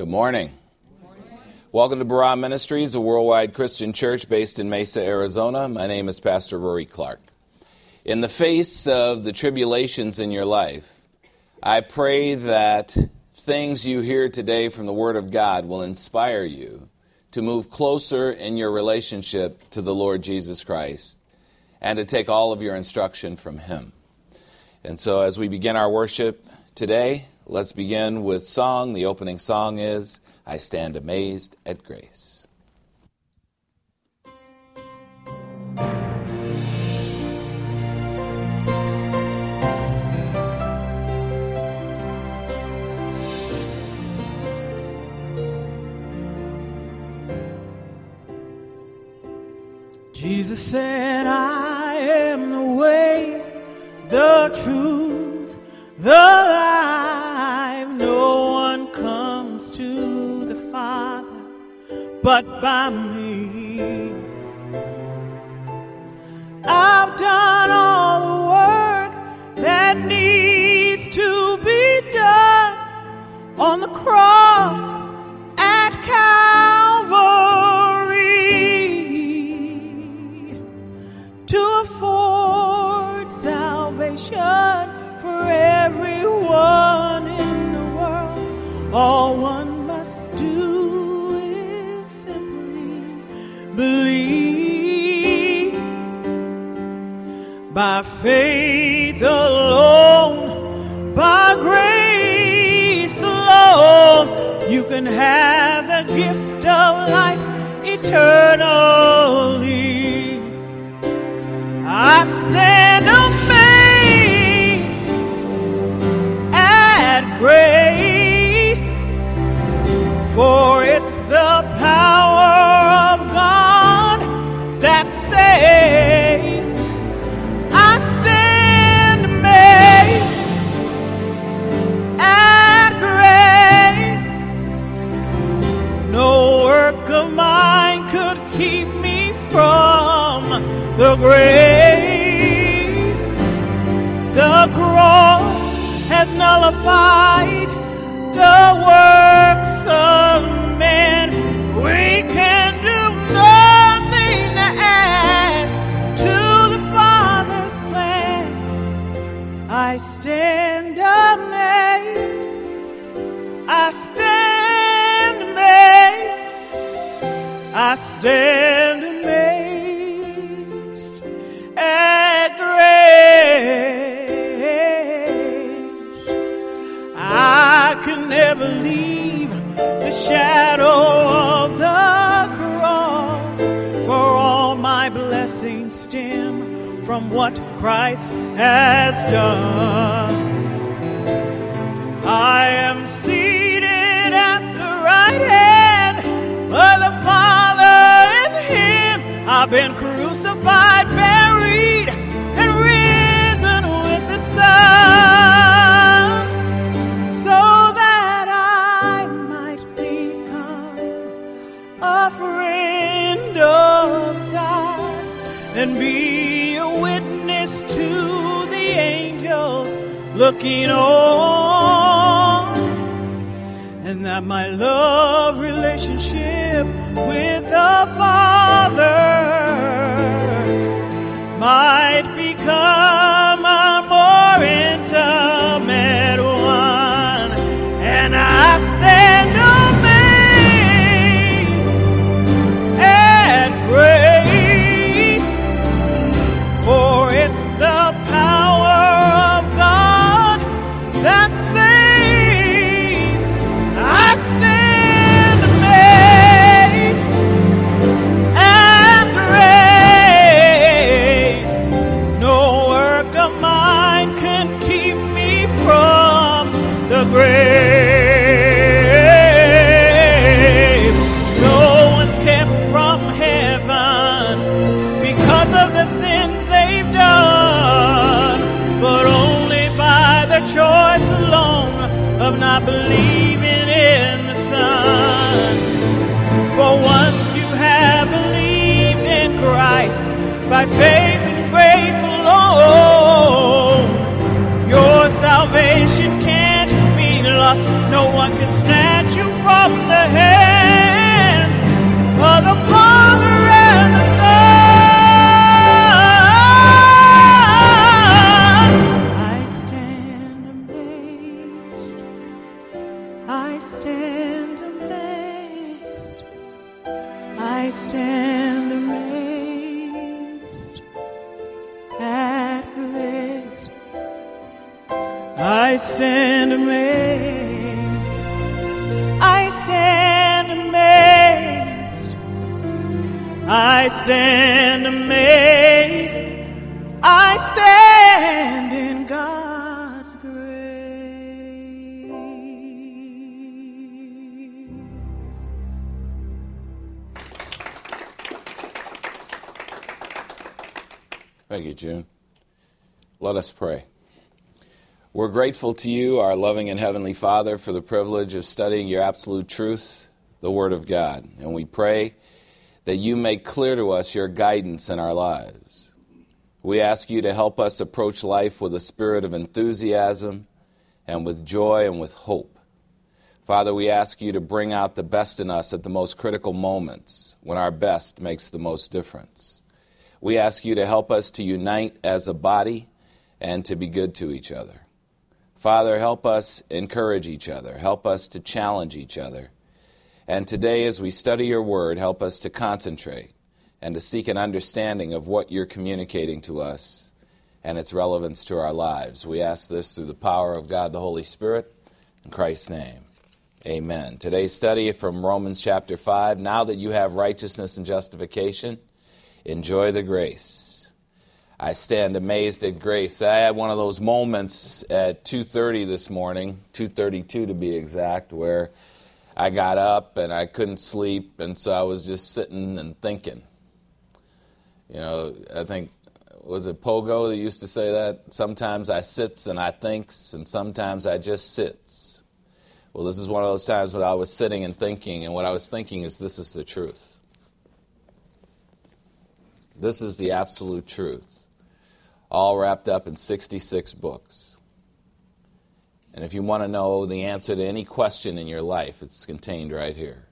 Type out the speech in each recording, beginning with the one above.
Good morning. Welcome to Barah Ministries, a worldwide Christian church based in Mesa, Arizona. My name is Pastor Rory Clark. In the face of the tribulations in your life, I pray that things you hear today from the Word of God will inspire you to move closer in your relationship to the Lord Jesus Christ and to take all of your instruction from Him. And so as we begin our worship today, let's begin with song. The opening song is, I Stand Amazed at Grace. Jesus said, I am the way, the truth, the life. No one comes to the Father but by me. I've done all the work that needs to be done on the cross at Calvary to afford salvation for everyone in the world. All one must do is simply believe. By faith alone, by grace alone, you can have the gift of life eternally. I stand amazed at grace, for it's the power of God that saves. I stand amazed at grace. No work of mine could keep me from the grave. The cross has nullified the works of men. We can do nothing to add to the Father's plan. I stand amazed. I stand amazed. I stand amazed at grace. I can never leave the shadow of the cross, for all my blessings stem from what Christ has done. I am seated at the right hand of the Father in Him. I've been crucified, buried, and risen with the Son, so that I might become a friend of God and be a witness to the angels looking on, and that my love relationship with the Father might become a more intimate one. And I stand amazed at grace, for it's the power of God that saves. I stand amazed at grace. No work of mine can keep me from the grave. No one's kept from heaven because of the sins they've done, but only by the choice alone of not believing in the Son. For once you have believed in Christ, by faith and grace alone, your salvation can't be lost. No one can snatch you from from the hands of the Father and the Son. I stand amazed. I stand amazed. I stand amazed at grace. I stand amazed. I stand amazed. I stand amazed. I stand in God's grace. Thank you, June. Let us pray. We're grateful to you, our loving and heavenly Father, for the privilege of studying your absolute truth, the Word of God. And we pray that you make clear to us your guidance in our lives. We ask you to help us approach life with a spirit of enthusiasm and with joy and with hope. Father, we ask you to bring out the best in us at the most critical moments when our best makes the most difference. We ask you to help us to unite as a body and to be good to each other. Father, help us encourage each other. Help us to challenge each other. And today, as we study your word, help us to concentrate and to seek an understanding of what you're communicating to us and its relevance to our lives. We ask this through the power of God the Holy Spirit. In Christ's name, amen. Today's study from Romans chapter 5. Now that you have righteousness and justification, enjoy the grace. I stand amazed at grace. I had one of those moments at 2:30 this morning, 2:32 to be exact, where I got up and I couldn't sleep, and so I was just sitting and thinking. You know, I think, was it Pogo that used to say that? Sometimes I sits and I thinks, and sometimes I just sits. Well, this is one of those times when I was sitting and thinking, and what I was thinking is this is the truth. This is the absolute truth. All wrapped up in 66 books. And if you want to know the answer to any question in your life, it's contained right here.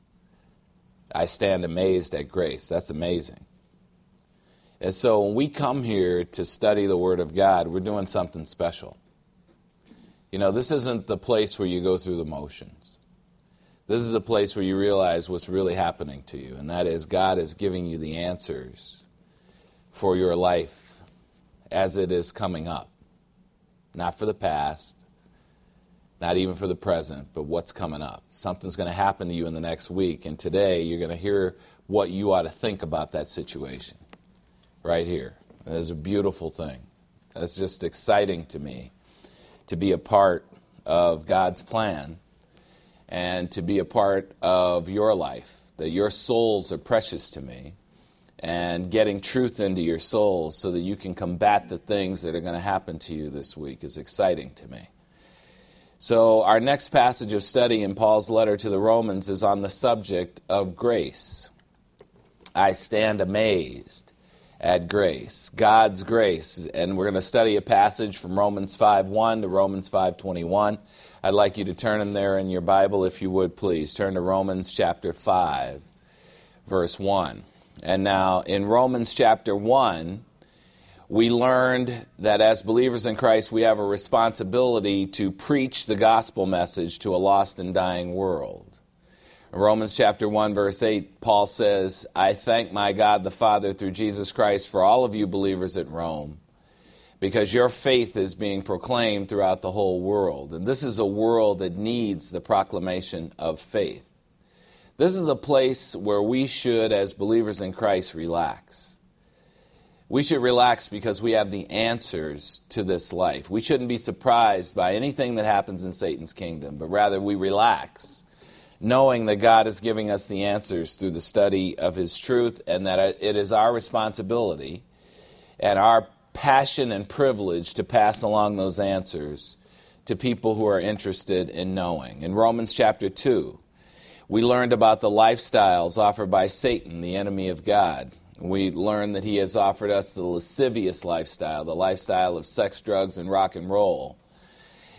I stand amazed at grace. That's amazing. And so when we come here to study the Word of God, we're doing something special. You know, this isn't the place where you go through the motions. This is a place where you realize what's really happening to you, and that is God is giving you the answers for your life as it is coming up. Not for the past, not even for the present, but what's coming up. Something's going to happen to you in the next week, and today you're going to hear what you ought to think about that situation right here. It's a beautiful thing. It's just exciting to me to be a part of God's plan and to be a part of your life, that your souls are precious to me, and getting truth into your soul so that you can combat the things that are going to happen to you this week is exciting to me. So our next passage of study in Paul's letter to the Romans is on the subject of grace. I stand amazed at grace, God's grace. And we're going to study a passage from Romans 5:1 to Romans 5:21. I'd like you to turn in there in your Bible, if you would, please. Turn to Romans chapter 5, verse 1. And now, in Romans chapter 1, we learned that as believers in Christ, we have a responsibility to preach the gospel message to a lost and dying world. In Romans chapter 1, verse 8, Paul says, I thank my God the Father through Jesus Christ for all of you believers at Rome, because your faith is being proclaimed throughout the whole world. And this is a world that needs the proclamation of faith. This is a place where we should, as believers in Christ, relax. We should relax because we have the answers to this life. We shouldn't be surprised by anything that happens in Satan's kingdom, but rather we relax, knowing that God is giving us the answers through the study of His truth, and that it is our responsibility and our passion and privilege to pass along those answers to people who are interested in knowing. In Romans chapter 2, we learned about the lifestyles offered by Satan, the enemy of God. We learned that he has offered us the lascivious lifestyle, the lifestyle of sex, drugs, and rock and roll.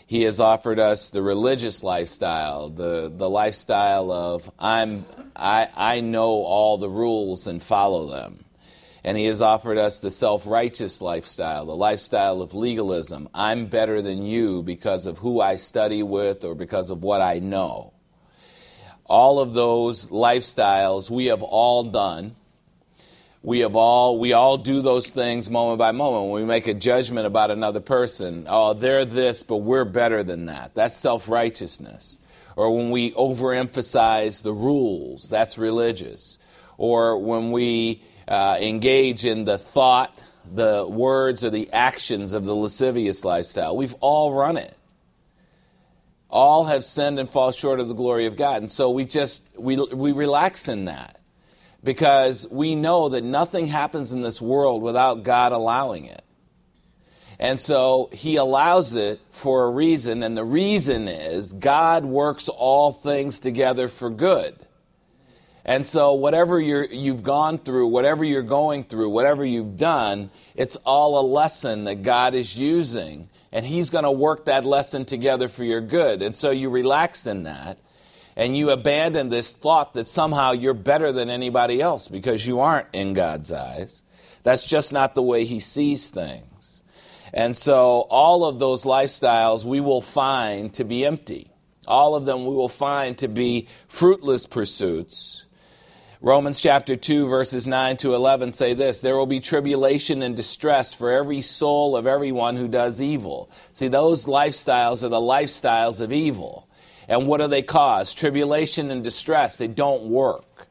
He has offered us the religious lifestyle, the lifestyle of I know all the rules and follow them. And he has offered us the self-righteous lifestyle, the lifestyle of legalism. I'm better than you because of who I study with or because of what I know. All of those lifestyles we have all done. We all do those things moment by moment. When we make a judgment about another person, oh, they're this, but we're better than that. That's self-righteousness. Or when we overemphasize the rules, that's religious. Or when we engage in the thought, the words, or the actions of the lascivious lifestyle. We've all run it. All have sinned and fall short of the glory of God. And so we relax in that. Because we know that nothing happens in this world without God allowing it. And so he allows it for a reason, and the reason is God works all things together for good. And so whatever you've gone through, whatever you're going through, whatever you've done, it's all a lesson that God is using, and he's going to work that lesson together for your good. And so you relax in that. And you abandon this thought that somehow you're better than anybody else because you aren't in God's eyes. That's just not the way he sees things. And so all of those lifestyles we will find to be empty. All of them we will find to be fruitless pursuits. Romans chapter 2 verses 9 to 11 say this: there will be tribulation and distress for every soul of everyone who does evil. See, those lifestyles are the lifestyles of evil. And what do they cause? Tribulation and distress. They don't work.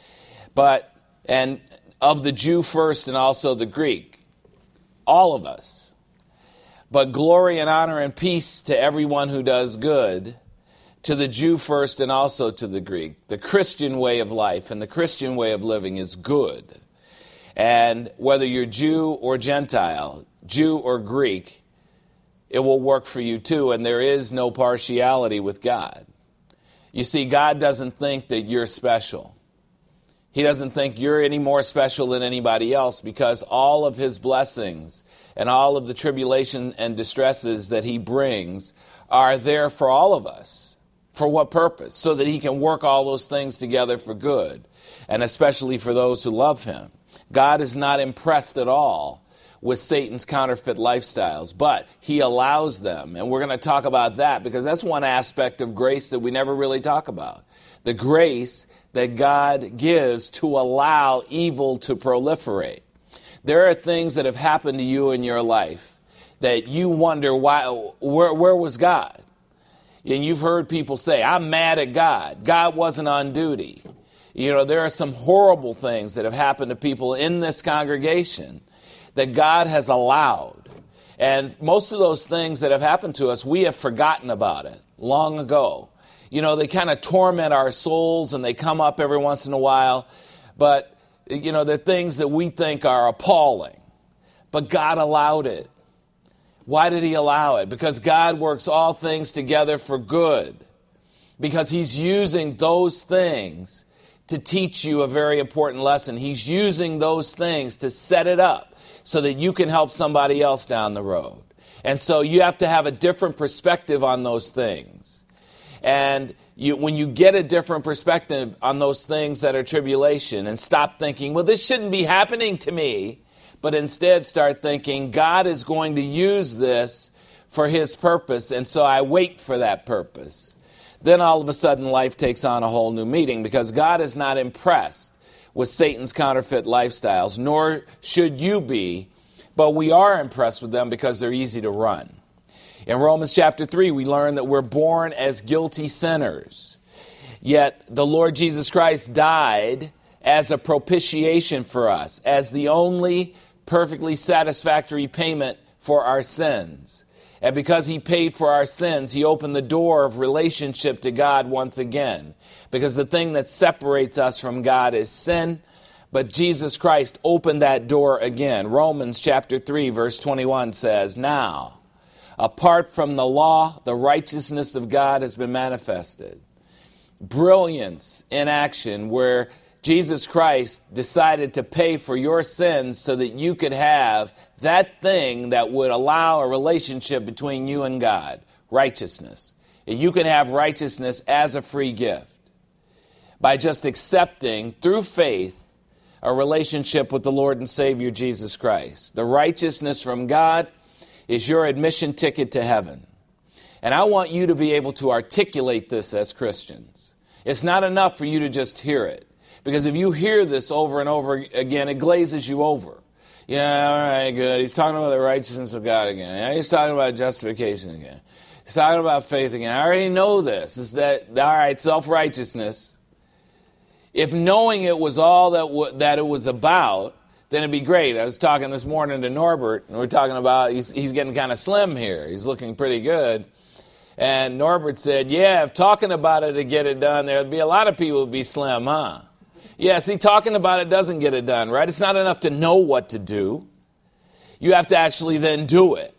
And of the Jew first and also the Greek, all of us. But glory and honor and peace to everyone who does good, to the Jew first and also to the Greek. The Christian way of life and the Christian way of living is good. And whether you're Jew or Gentile, Jew or Greek, it will work for you too, and there is no partiality with God. You see, God doesn't think that you're special. He doesn't think you're any more special than anybody else because all of his blessings and all of the tribulation and distresses that he brings are there for all of us. For what purpose? So that he can work all those things together for good, and especially for those who love him. God is not impressed at all with Satan's counterfeit lifestyles, but he allows them. And we're going to talk about that because that's one aspect of grace that we never really talk about. The grace that God gives to allow evil to proliferate. There are things that have happened to you in your life that you wonder, where was God? And you've heard people say, I'm mad at God. God wasn't on duty. You know, there are some horrible things that have happened to people in this congregation that God has allowed. And most of those things that have happened to us, we have forgotten about it long ago. You know, they kind of torment our souls and they come up every once in a while. But, you know, they're things that we think are appalling. But God allowed it. Why did he allow it? Because God works all things together for good. Because he's using those things to teach you a very important lesson. He's using those things to set it up so that you can help somebody else down the road. And so you have to have a different perspective on those things. And when you get a different perspective on those things that are tribulation and stop thinking, well, this shouldn't be happening to me, but instead start thinking, God is going to use this for his purpose, and so I wait for that purpose. Then all of a sudden life takes on a whole new meaning because God is not impressed with Satan's counterfeit lifestyles, nor should you be, but we are impressed with them because they're easy to run. In Romans chapter 3, we learn that we're born as guilty sinners, yet the Lord Jesus Christ died as a propitiation for us, as the only perfectly satisfactory payment for our sins. And because he paid for our sins, he opened the door of relationship to God once again. Because the thing that separates us from God is sin, but Jesus Christ opened that door again. Romans chapter 3 verse 21 says, now, apart from the law, the righteousness of God has been manifested. Brilliance in action where Jesus Christ decided to pay for your sins so that you could have that thing that would allow a relationship between you and God. righteousness. You can have righteousness as a free gift by just accepting, through faith, a relationship with the Lord and Savior Jesus Christ. The righteousness from God is your admission ticket to heaven. And I want you to be able to articulate this as Christians. It's not enough for you to just hear it. Because if you hear this over and over again, it glazes you over. Yeah, all right, good. He's talking about the righteousness of God again. Yeah, he's talking about justification again. He's talking about faith again. I already know this. Is that, all right, self-righteousness. If knowing it was all that it was about, then it'd be great. I was talking this morning to Norbert, and we're talking about he's getting kind of slim here. He's looking pretty good. And Norbert said, yeah, if talking about it to get it done, there'd be a lot of people who'd be slim, huh? Yeah, see, talking about it doesn't get it done, right? It's not enough to know what to do. You have to actually then do it.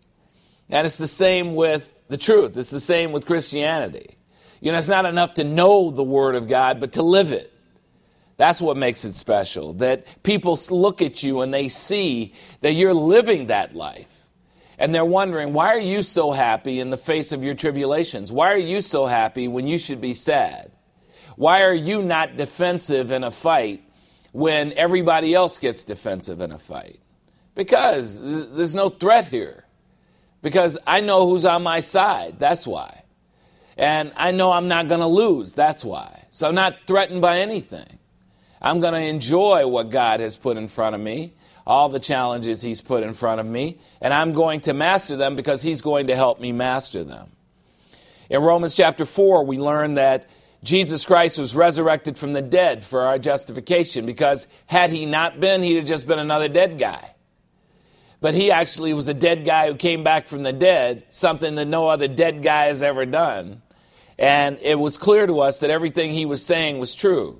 And it's the same with the truth. It's the same with Christianity. You know, it's not enough to know the Word of God, but to live it. That's what makes it special, that people look at you and they see that you're living that life. And they're wondering, why are you so happy in the face of your tribulations? Why are you so happy when you should be sad? Why are you not defensive in a fight when everybody else gets defensive in a fight? Because there's no threat here. Because I know who's on my side. That's why. And I know I'm not going to lose. That's why. So I'm not threatened by anything. I'm going to enjoy what God has put in front of me, all the challenges He's put in front of me, and I'm going to master them because He's going to help me master them. In Romans chapter 4, we learn that Jesus Christ was resurrected from the dead for our justification, because had He not been, He'd have just been another dead guy. But He actually was a dead guy who came back from the dead, something that no other dead guy has ever done. And it was clear to us that everything He was saying was true.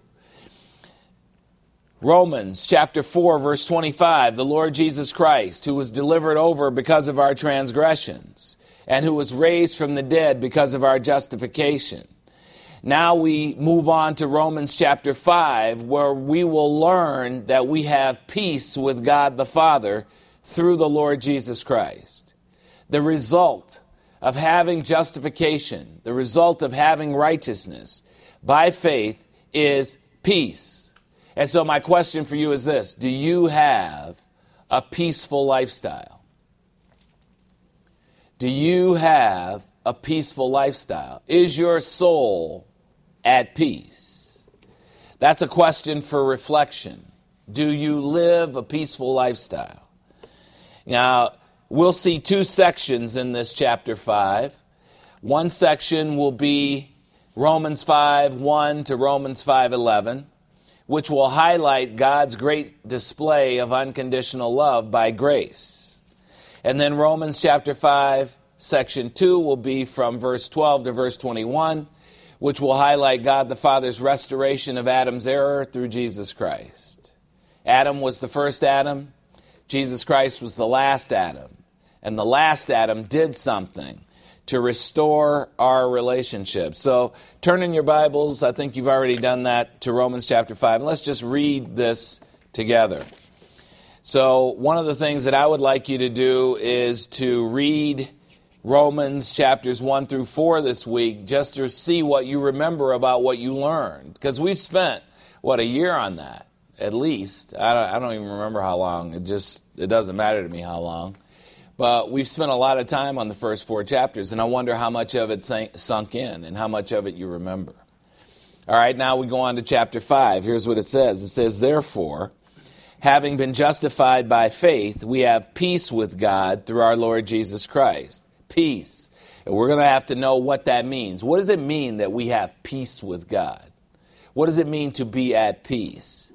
Romans chapter 4, verse 25, the Lord Jesus Christ, who was delivered over because of our transgressions, and who was raised from the dead because of our justification. Now we move on to Romans chapter 5, where we will learn that we have peace with God the Father through the Lord Jesus Christ. The result of having justification, the result of having righteousness by faith is peace. And so my question for you is this: do you have a peaceful lifestyle? Do you have a peaceful lifestyle? Is your soul at peace? That's a question for reflection. Do you live a peaceful lifestyle? Now, we'll see two sections in this chapter 5. One section will be Romans 5:1 to Romans 5:11, which will highlight God's great display of unconditional love by grace. And then Romans chapter 5, section 2 will be from verse 12 to verse 21, which will highlight God the Father's restoration of Adam's error through Jesus Christ. Adam was the first Adam. Jesus Christ was the last Adam. And the last Adam did something to restore our relationship. So turn in your Bibles, I think you've already done that, to Romans chapter 5. And let's just read this together. So one of the things that I would like you to do is to read Romans chapters 1 through 4 this week, just to see what you remember about what you learned. Because we've spent, a year on that, at least. I don't even remember how long. It doesn't matter to me how long. But we've spent a lot of time on the first 4 chapters, and I wonder how much of it sunk in and how much of it you remember. All right, now we go on to chapter 5. Here's what it says. It says, therefore, having been justified by faith, we have peace with God through our Lord Jesus Christ. Peace. And we're going to have to know what that means. What does it mean that we have peace with God? What does it mean to be at peace?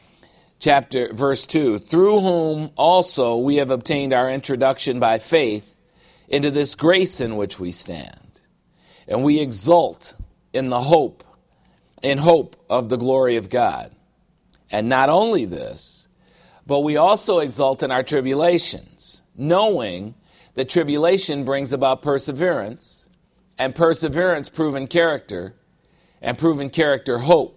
Verse 2, through whom also we have obtained our introduction by faith into this grace in which we stand. And we exult in hope of the glory of God. And not only this, but we also exult in our tribulations, knowing that tribulation brings about perseverance, and perseverance proven character, and proven character hope.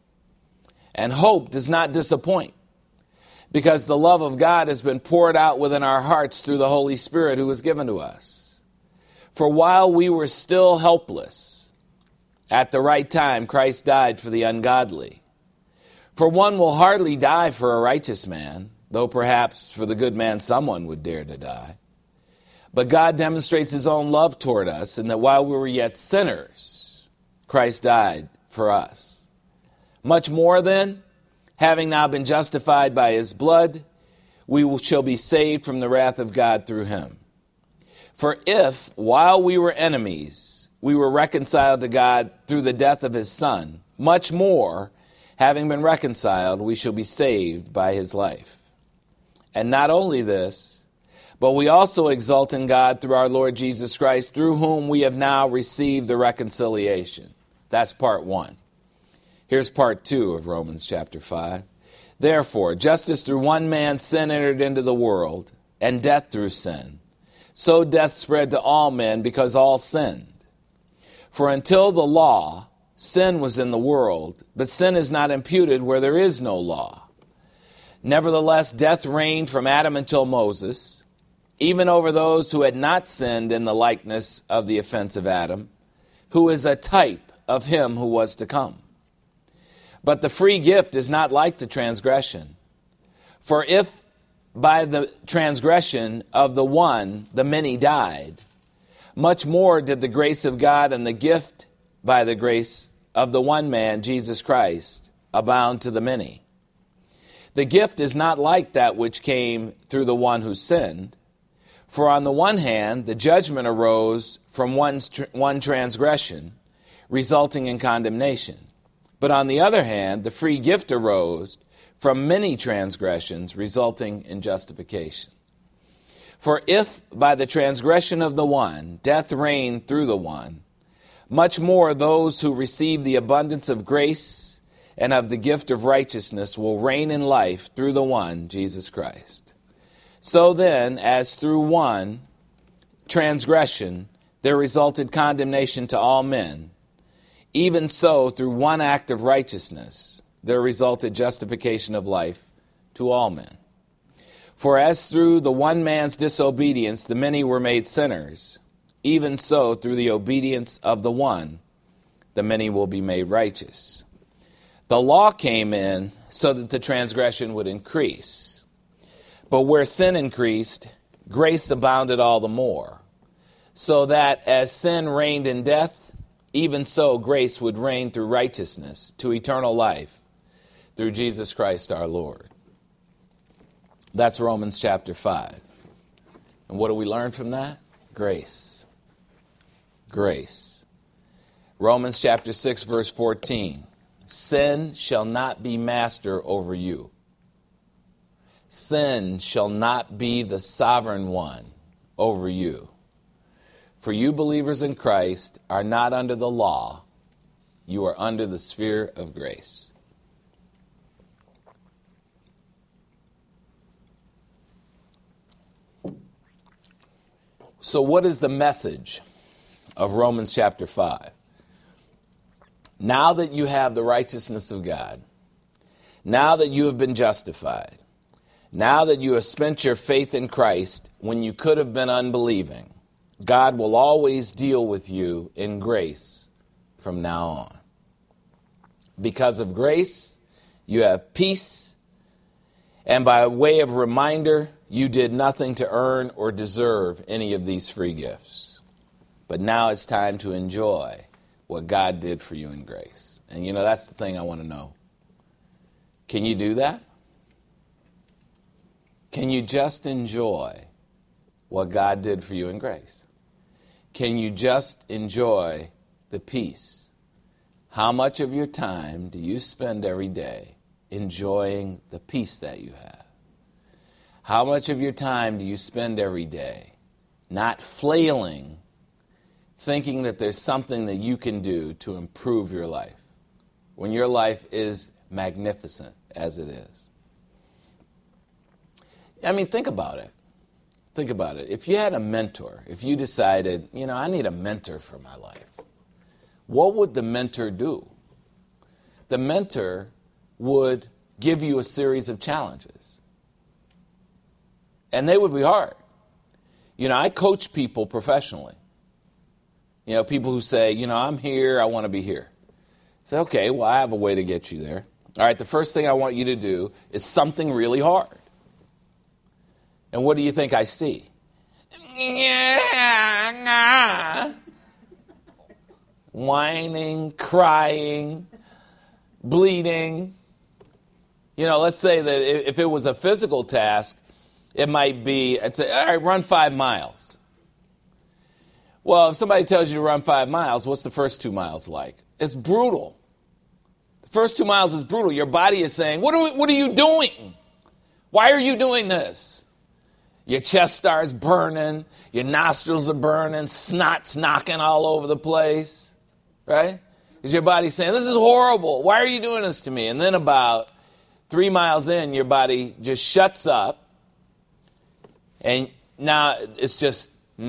And hope does not disappoint, because the love of God has been poured out within our hearts through the Holy Spirit who was given to us. For while we were still helpless, at the right time Christ died for the ungodly. For one will hardly die for a righteous man, though perhaps for the good man someone would dare to die. But God demonstrates his own love toward us, in that while we were yet sinners, Christ died for us. Much more then, having now been justified by his blood, we shall be saved from the wrath of God through him. For if, while we were enemies, we were reconciled to God through the death of his Son, much more, having been reconciled, we shall be saved by his life. And not only this, but we also exult in God through our Lord Jesus Christ, through whom we have now received the reconciliation. That's part 1. Here's part 2 of Romans chapter 5. Therefore, just as through one man sin entered into the world, and death through sin, so death spread to all men because all sinned. For until the law, sin was in the world, but sin is not imputed where there is no law. Nevertheless, death reigned from Adam until Moses, even over those who had not sinned in the likeness of the offense of Adam, who is a type of him who was to come. But the free gift is not like the transgression. For if by the transgression of the one the many died, much more did the grace of God and the gift by the grace of the one man, Jesus Christ, abound to the many. The gift is not like that which came through the one who sinned. For on the one hand, the judgment arose from one transgression, resulting in condemnation. But on the other hand, the free gift arose from many transgressions, resulting in justification. For if by the transgression of the one, death reigned through the one, much more those who receive the abundance of grace and of the gift of righteousness will reign in life through the one, Jesus Christ. So then, as through one transgression there resulted condemnation to all men, even so through one act of righteousness there resulted justification of life to all men. For as through the one man's disobedience the many were made sinners, even so through the obedience of the one the many will be made righteous. The law came in so that the transgression would increase. But where sin increased, grace abounded all the more, so that as sin reigned in death, even so grace would reign through righteousness to eternal life through Jesus Christ our Lord. That's Romans chapter 5. And what do we learn from that? Grace. Grace. Romans chapter 6, verse 14. Sin shall not be master over you. Sin shall not be the sovereign one over you. For you believers in Christ are not under the law. You are under the sphere of grace. So what is the message of Romans chapter 5? Now that you have the righteousness of God, now that you have been justified, now that you have spent your faith in Christ when you could have been unbelieving, God will always deal with you in grace from now on. Because of grace, you have peace, and by way of reminder, you did nothing to earn or deserve any of these free gifts. But now it's time to enjoy what God did for you in grace. And you know, that's the thing I want to know. Can you do that? Can you just enjoy what God did for you in grace? Can you just enjoy the peace? How much of your time do you spend every day enjoying the peace that you have? How much of your time do you spend every day not flailing, thinking that there's something that you can do to improve your life, when your life is magnificent as it is? I mean, think about it. Think about it. If you had a mentor, if you decided, I need a mentor for my life, what would the mentor do? The mentor would give you a series of challenges. And they would be hard. I coach people professionally. People who say, I'm here, I want to be here. Say, okay, well, I have a way to get you there. All right, the first thing I want you to do is something really hard. And what do you think I see? Whining, crying, bleeding. Let's say that if it was a physical task, it might be, I'd say, all right, run 5 miles. Well, if somebody tells you to run 5 miles, what's the first 2 miles like? It's brutal. The first 2 miles is brutal. Your body is saying, what are you doing? Why are you doing this? Your chest starts burning. Your nostrils are burning. Snot's knocking all over the place. Right? Because your body's saying, this is horrible. Why are you doing this to me? And then about 3 miles in, your body just shuts up. And now it's just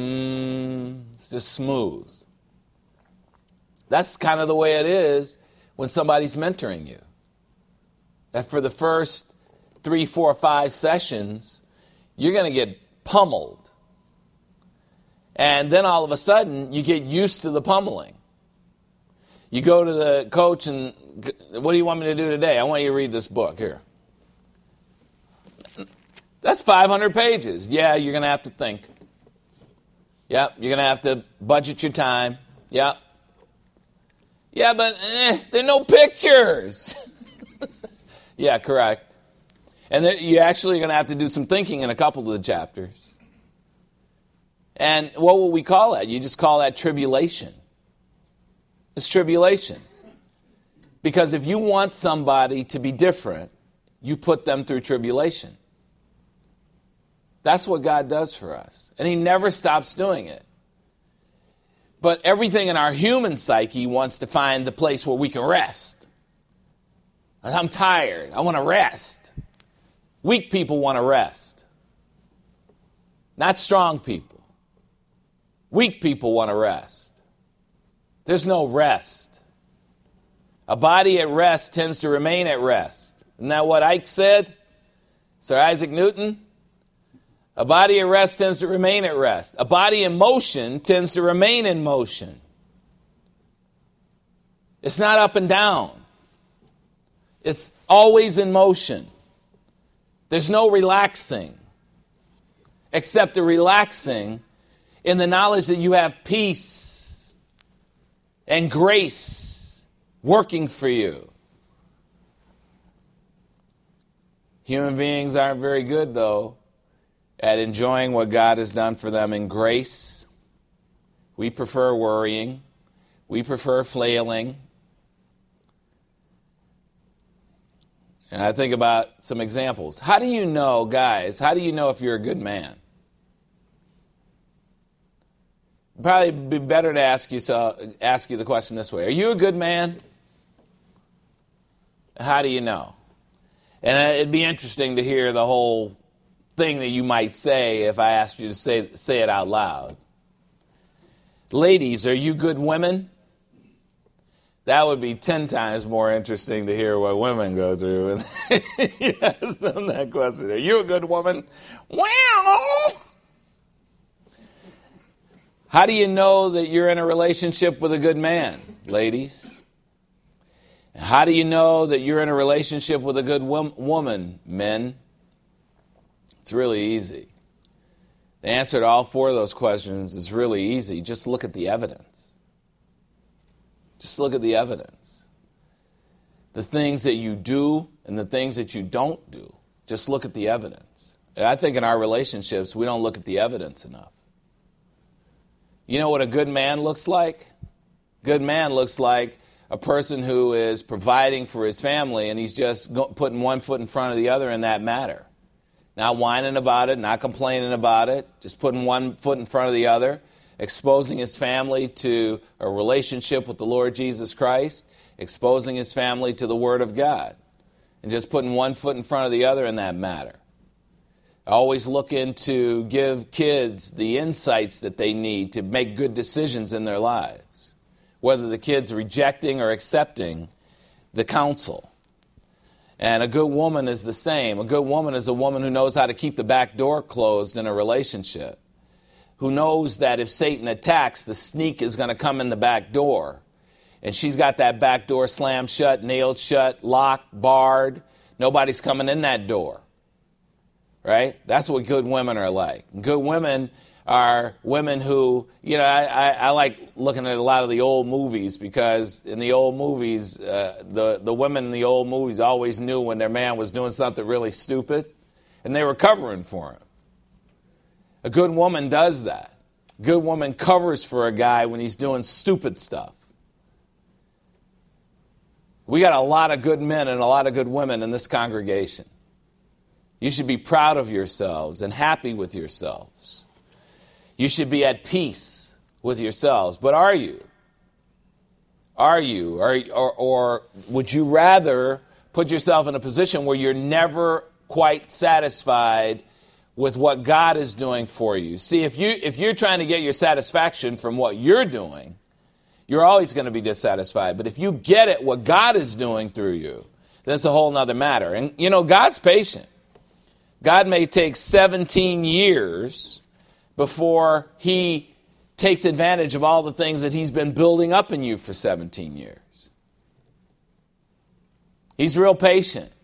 smooth. That's kind of the way it is when somebody's mentoring you. That for the first 3, 4, 5 sessions, you're going to get pummeled. And then all of a sudden, you get used to the pummeling. You go to the coach and, what do you want me to do today? I want you to read this book. Here. That's 500 pages. Yeah, you're going to have to think. Yep, you're going to have to budget your time. Yep. Yeah, but there are no pictures. Yeah, correct. And you're actually going to have to do some thinking in a couple of the chapters. And what will we call that? You just call that tribulation. It's tribulation. Because if you want somebody to be different, you put them through tribulation. That's what God does for us. And he never stops doing it. But everything in our human psyche wants to find the place where we can rest. I'm tired. I want to rest. Weak people want to rest. Not strong people. Weak people want to rest. There's no rest. A body at rest tends to remain at rest. Isn't that what Ike said? Sir Isaac Newton? A body at rest tends to remain at rest. A body in motion tends to remain in motion. It's not up and down. It's always in motion. There's no relaxing, except the relaxing in the knowledge that you have peace and grace working for you. Human beings aren't very good, though, at enjoying what God has done for them in grace. We prefer worrying. We prefer flailing. And I think about some examples. How do you know, guys, how do you know if you're a good man? Probably be better to ask you the question this way. Are you a good man? How do you know? And it'd be interesting to hear the whole thing that you might say if I asked you to say it out loud. Ladies, are you good women? That would be 10 times more interesting to hear what women go through. And you ask them that question. Are you a good woman? Well, how do you know that you're in a relationship with a good man, ladies? How do you know that you're in a relationship with a good woman, men? It's really easy. The answer to all 4 of those questions is really easy. Just look at the evidence. Just look at the evidence. The things that you do and the things that you don't do. Just look at the evidence. And I think in our relationships, we don't look at the evidence enough. You know what a good man looks like? Good man looks like a person who is providing for his family and he's just putting one foot in front of the other in that matter. Not whining about it, not complaining about it, just putting one foot in front of the other, exposing his family to a relationship with the Lord Jesus Christ, exposing his family to the Word of God, and just putting one foot in front of the other in that matter. Always looking to give kids the insights that they need to make good decisions in their lives, whether the kid's rejecting or accepting the counsel. And a good woman is the same. A good woman is a woman who knows how to keep the back door closed in a relationship, who knows that if Satan attacks, the sneak is going to come in the back door. And she's got that back door slammed shut, nailed shut, locked, barred. Nobody's coming in that door. Right? That's what good women are like. Good women are women who, I like looking at a lot of the old movies, because in the old movies, the women in the old movies always knew when their man was doing something really stupid, and they were covering for him. A good woman does that. A good woman covers for a guy when he's doing stupid stuff. We got a lot of good men and a lot of good women in this congregation. You should be proud of yourselves and happy with yourselves. You should be at peace with yourselves. But are you? Are you? Or would you rather put yourself in a position where you're never quite satisfied with what God is doing for you? See, if you're trying to get your satisfaction from what you're doing, you're always going to be dissatisfied. But if you get it, what God is doing through you, that's a whole nother matter. And, God's patient. God may take 17 years before he takes advantage of all the things that he's been building up in you for 17 years. He's real patient.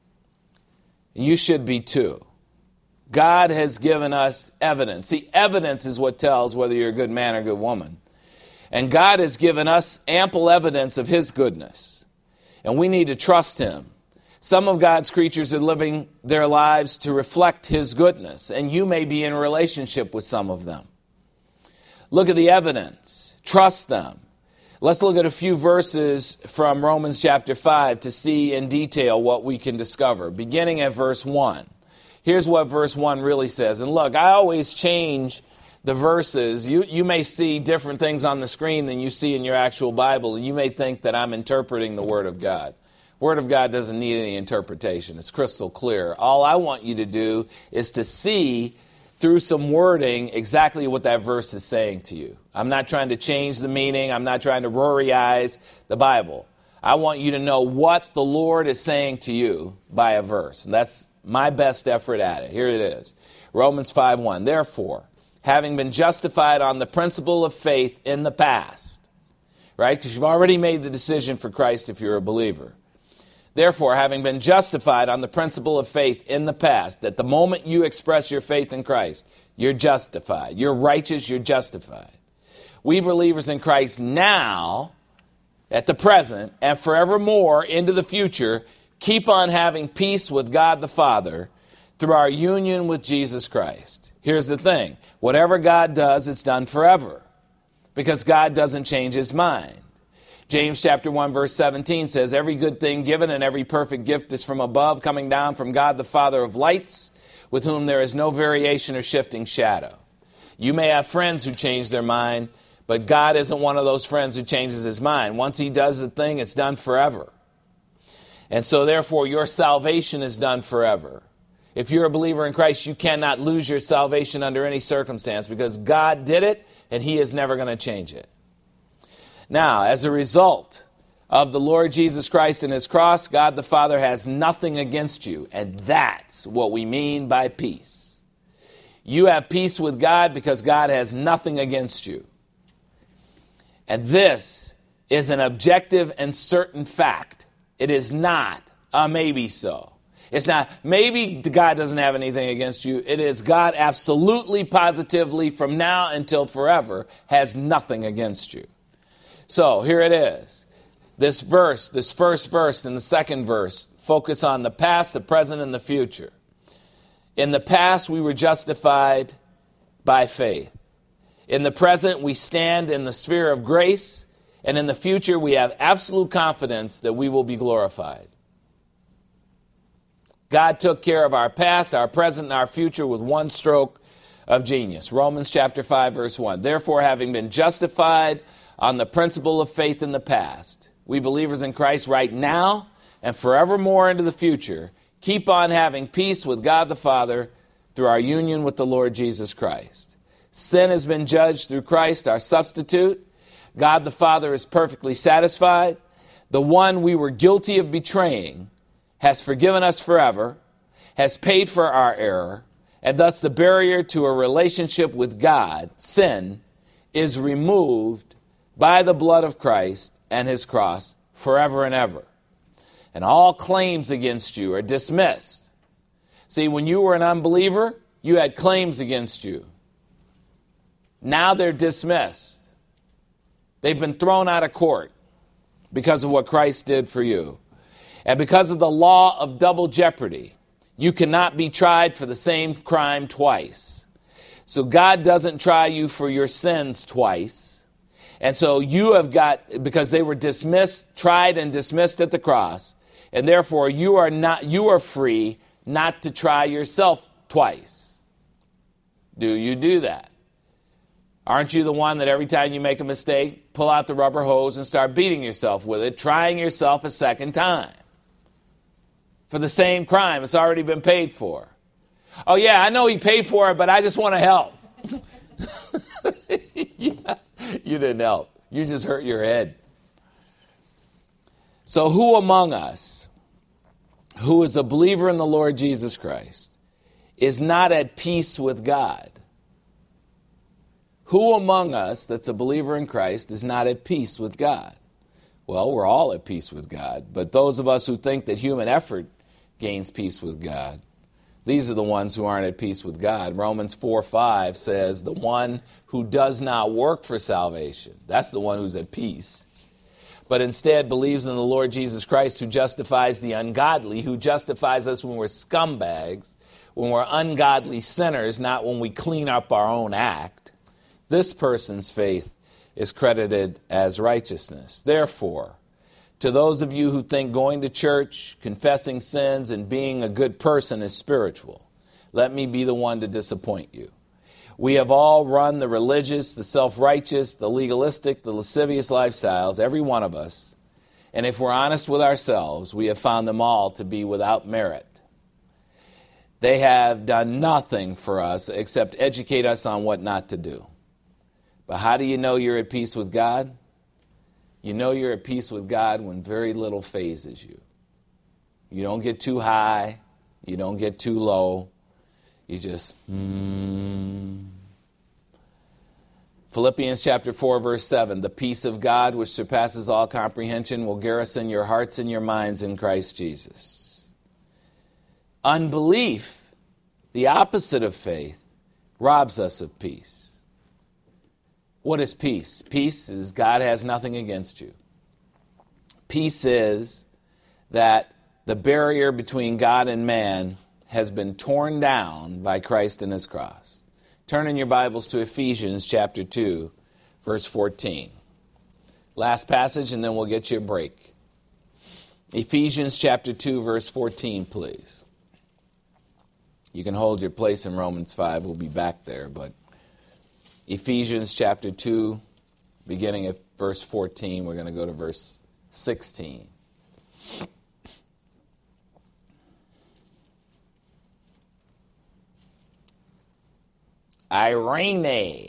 You should be too. God has given us evidence. See, evidence is what tells whether you're a good man or a good woman. And God has given us ample evidence of his goodness. And we need to trust him. Some of God's creatures are living their lives to reflect his goodness, and you may be in a relationship with some of them. Look at the evidence. Trust them. Let's look at a few verses from Romans chapter 5 to see in detail what we can discover. Beginning at verse 1. Here's what verse 1 really says. And look, I always change the verses. You may see different things on the screen than you see in your actual Bible, and you may think that I'm interpreting the Word of God. Word of God doesn't need any interpretation. It's crystal clear. All I want you to do is to see through some wording exactly what that verse is saying to you. I'm not trying to change the meaning. I'm not trying to Roryize the Bible. I want you to know what the Lord is saying to you by a verse. And that's my best effort at it. Here it is. Romans 5:1. Therefore, having been justified on the principle of faith in the past, right? Because you've already made the decision for Christ if you're a believer. Therefore, having been justified on the principle of faith in the past, that the moment you express your faith in Christ, you're justified. You're righteous, you're justified. We believers in Christ now, at the present, and forevermore into the future, keep on having peace with God the Father through our union with Jesus Christ. Here's the thing. Whatever God does, it's done forever, because God doesn't change his mind. James chapter 1 verse 17 says, every good thing given and every perfect gift is from above, coming down from God the Father of lights, with whom there is no variation or shifting shadow. You may have friends who change their mind, but God isn't one of those friends who changes his mind. Once he does the thing, it's done forever. And so therefore, your salvation is done forever. If you're a believer in Christ, you cannot lose your salvation under any circumstance, because God did it and he is never going to change it. Now, as a result of the Lord Jesus Christ and his cross, God the Father has nothing against you. And that's what we mean by peace. You have peace with God because God has nothing against you. And this is an objective and certain fact. It is not a maybe so. It's not maybe God doesn't have anything against you. It is God absolutely, positively, from now until forever, has nothing against you. So here it is. This verse, this first verse and the second verse, focus on the past, the present, and the future. In the past, we were justified by faith. In the present, we stand in the sphere of grace. And in the future, we have absolute confidence that we will be glorified. God took care of our past, our present, and our future with one stroke of genius. Romans chapter 5, verse 1. Therefore, having been justified on the principle of faith in the past, we believers in Christ right now and forevermore into the future keep on having peace with God the Father through our union with the Lord Jesus Christ. Sin has been judged through Christ, our substitute. God the Father is perfectly satisfied. The one we were guilty of betraying has forgiven us forever, has paid for our error, And thus the barrier to a relationship with God, sin, is removed by the blood of Christ and his cross forever and ever. And all claims against you are dismissed. See, when you were an unbeliever, you had claims against you. Now they're dismissed. They've been thrown out of court because of what Christ did for you. And because of the law of double jeopardy, you cannot be tried for the same crime twice. So God doesn't try you for your sins twice. And so you have got, because they were dismissed, tried and dismissed at the cross, and therefore you are free not to try yourself twice. Do you do that? Aren't you the one that every time you make a mistake, pull out the rubber hose and start beating yourself with it, trying yourself a second time? For the same crime, it's already been paid for. Oh yeah, I know he paid for it, but I just want to help. Yeah, you didn't help. You just hurt your head. So who among us, who is a believer in the Lord Jesus Christ, is not at peace with God? Who among us that's a believer in Christ is not at peace with God? Well, we're all at peace with God, but those of us who think that human effort gains peace with God, these are the ones who aren't at peace with God. Romans 4:5 says, the one who does not work for salvation, that's the one who's at peace, but instead believes in the Lord Jesus Christ, who justifies the ungodly, who justifies us when we're scumbags, when we're ungodly sinners, not when we clean up our own act. This person's faith is credited as righteousness. Therefore, to those of you who think going to church, confessing sins, and being a good person is spiritual, let me be the one to disappoint you. We have all run the religious, the self-righteous, the legalistic, the lascivious lifestyles, every one of us. And if we're honest with ourselves, we have found them all to be without merit. They have done nothing for us except educate us on what not to do. But how do you know you're at peace with God? You know you're at peace with God when very little phases you. You don't get too high. You don't get too low. You just, Philippians chapter 4, verse 7, the peace of God, which surpasses all comprehension, will garrison your hearts and your minds in Christ Jesus. Unbelief, the opposite of faith, robs us of peace. What is peace? Peace is God has nothing against you. Peace is that the barrier between God and man has been torn down by Christ and his cross. Turn in your Bibles to Ephesians chapter 2, verse 14. Last passage, and then we'll get you a break. Ephesians chapter 2, verse 14, please. You can hold your place in Romans 5. We'll be back there, but Ephesians chapter 2, beginning at verse 14, we're going to go to verse 16. Irene.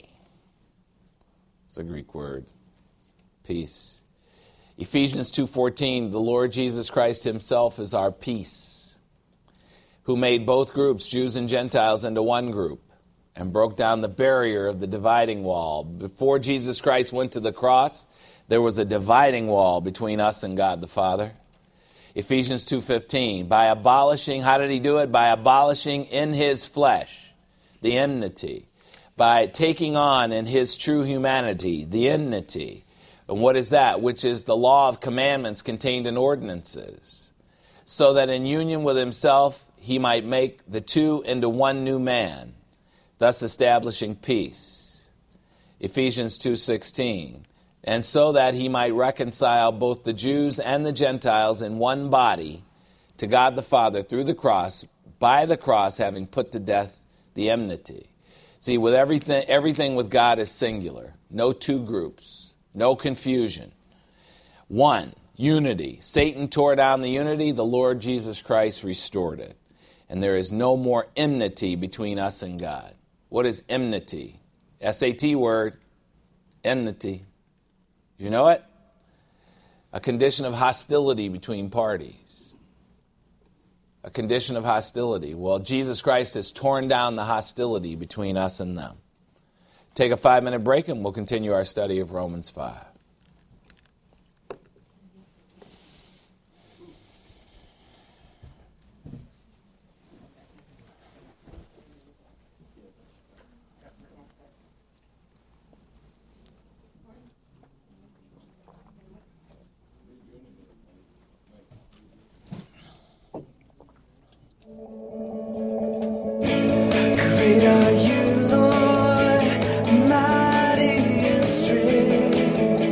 It's a Greek word. Peace. Ephesians 2:14, the Lord Jesus Christ himself is our peace, who made both groups, Jews and Gentiles, into one group, and broke down the barrier of the dividing wall. Before Jesus Christ went to the cross, there was a dividing wall between us and God the Father. Ephesians 2:15, by abolishing, how did he do it? By abolishing in his flesh the enmity. By taking on in his true humanity the enmity. And what is that? Which is the law of commandments contained in ordinances. So that in union with himself he might make the two into one new man, thus establishing peace. Ephesians 2:16. And so that he might reconcile both the Jews and the Gentiles in one body to God the Father through the cross, by the cross having put to death the enmity. See, with everything with God is singular. No two groups. No confusion. One, unity. Satan tore down the unity. The Lord Jesus Christ restored it. And there is no more enmity between us and God. What is enmity? SAT word, enmity. You know it? A condition of hostility between parties. a condition of hostility. Well, Jesus Christ has torn down the hostility between us and them. Take a 5-minute break and we'll continue our study of Romans 5. Great are you, Lord, mighty in strength.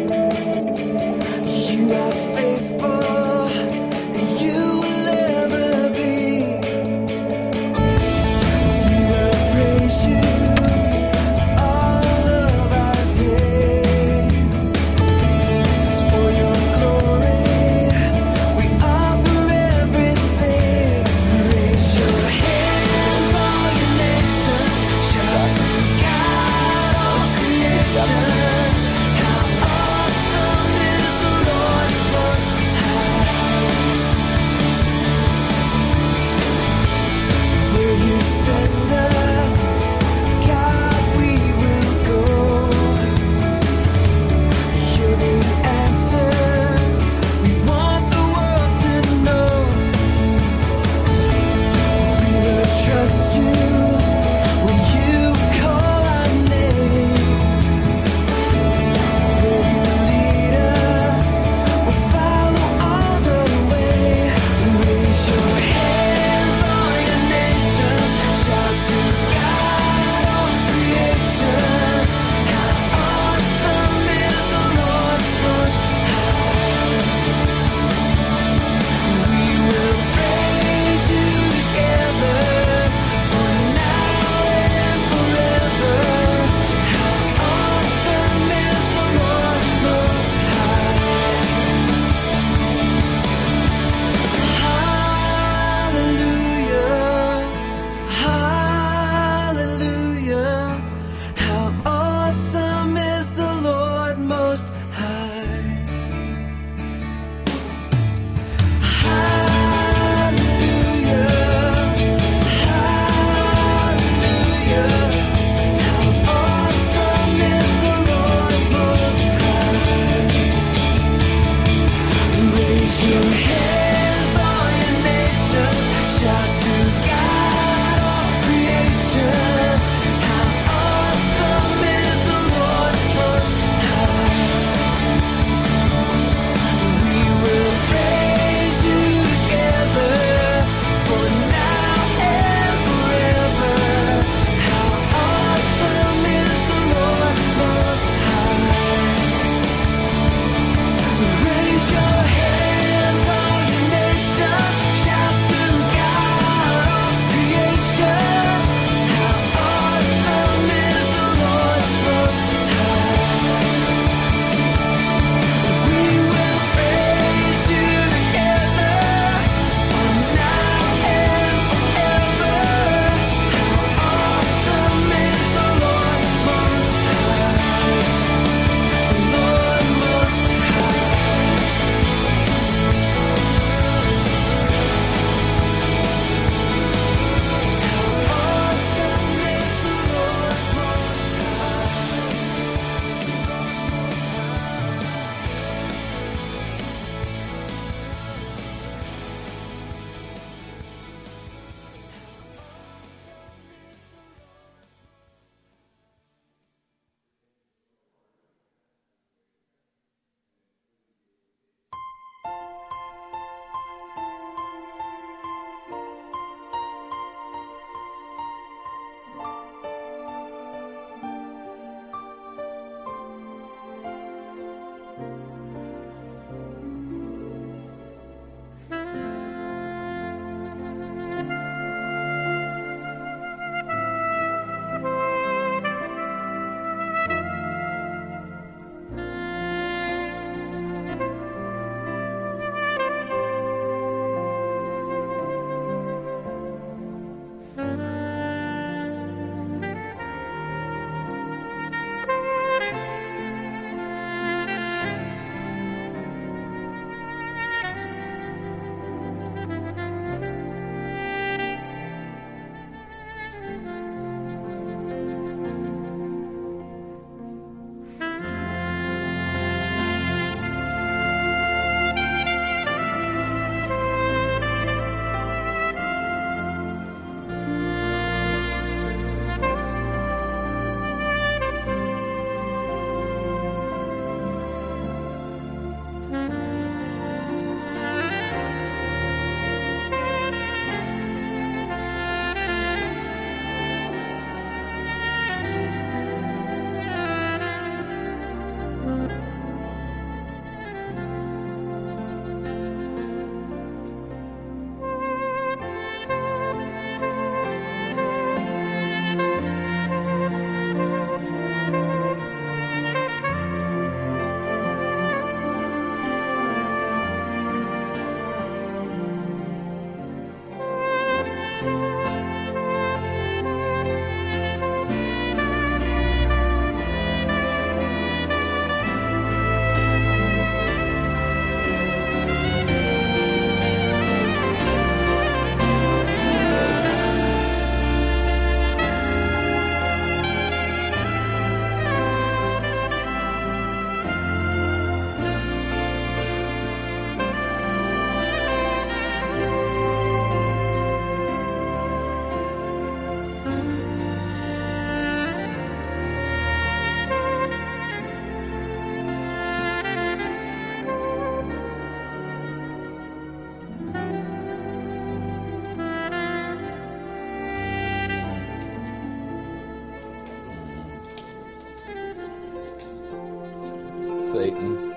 Satan.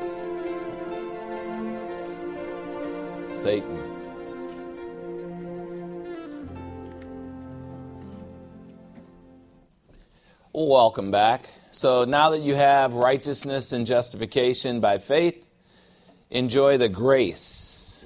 Satan. Welcome back. So now that you have righteousness and justification by faith, enjoy the grace.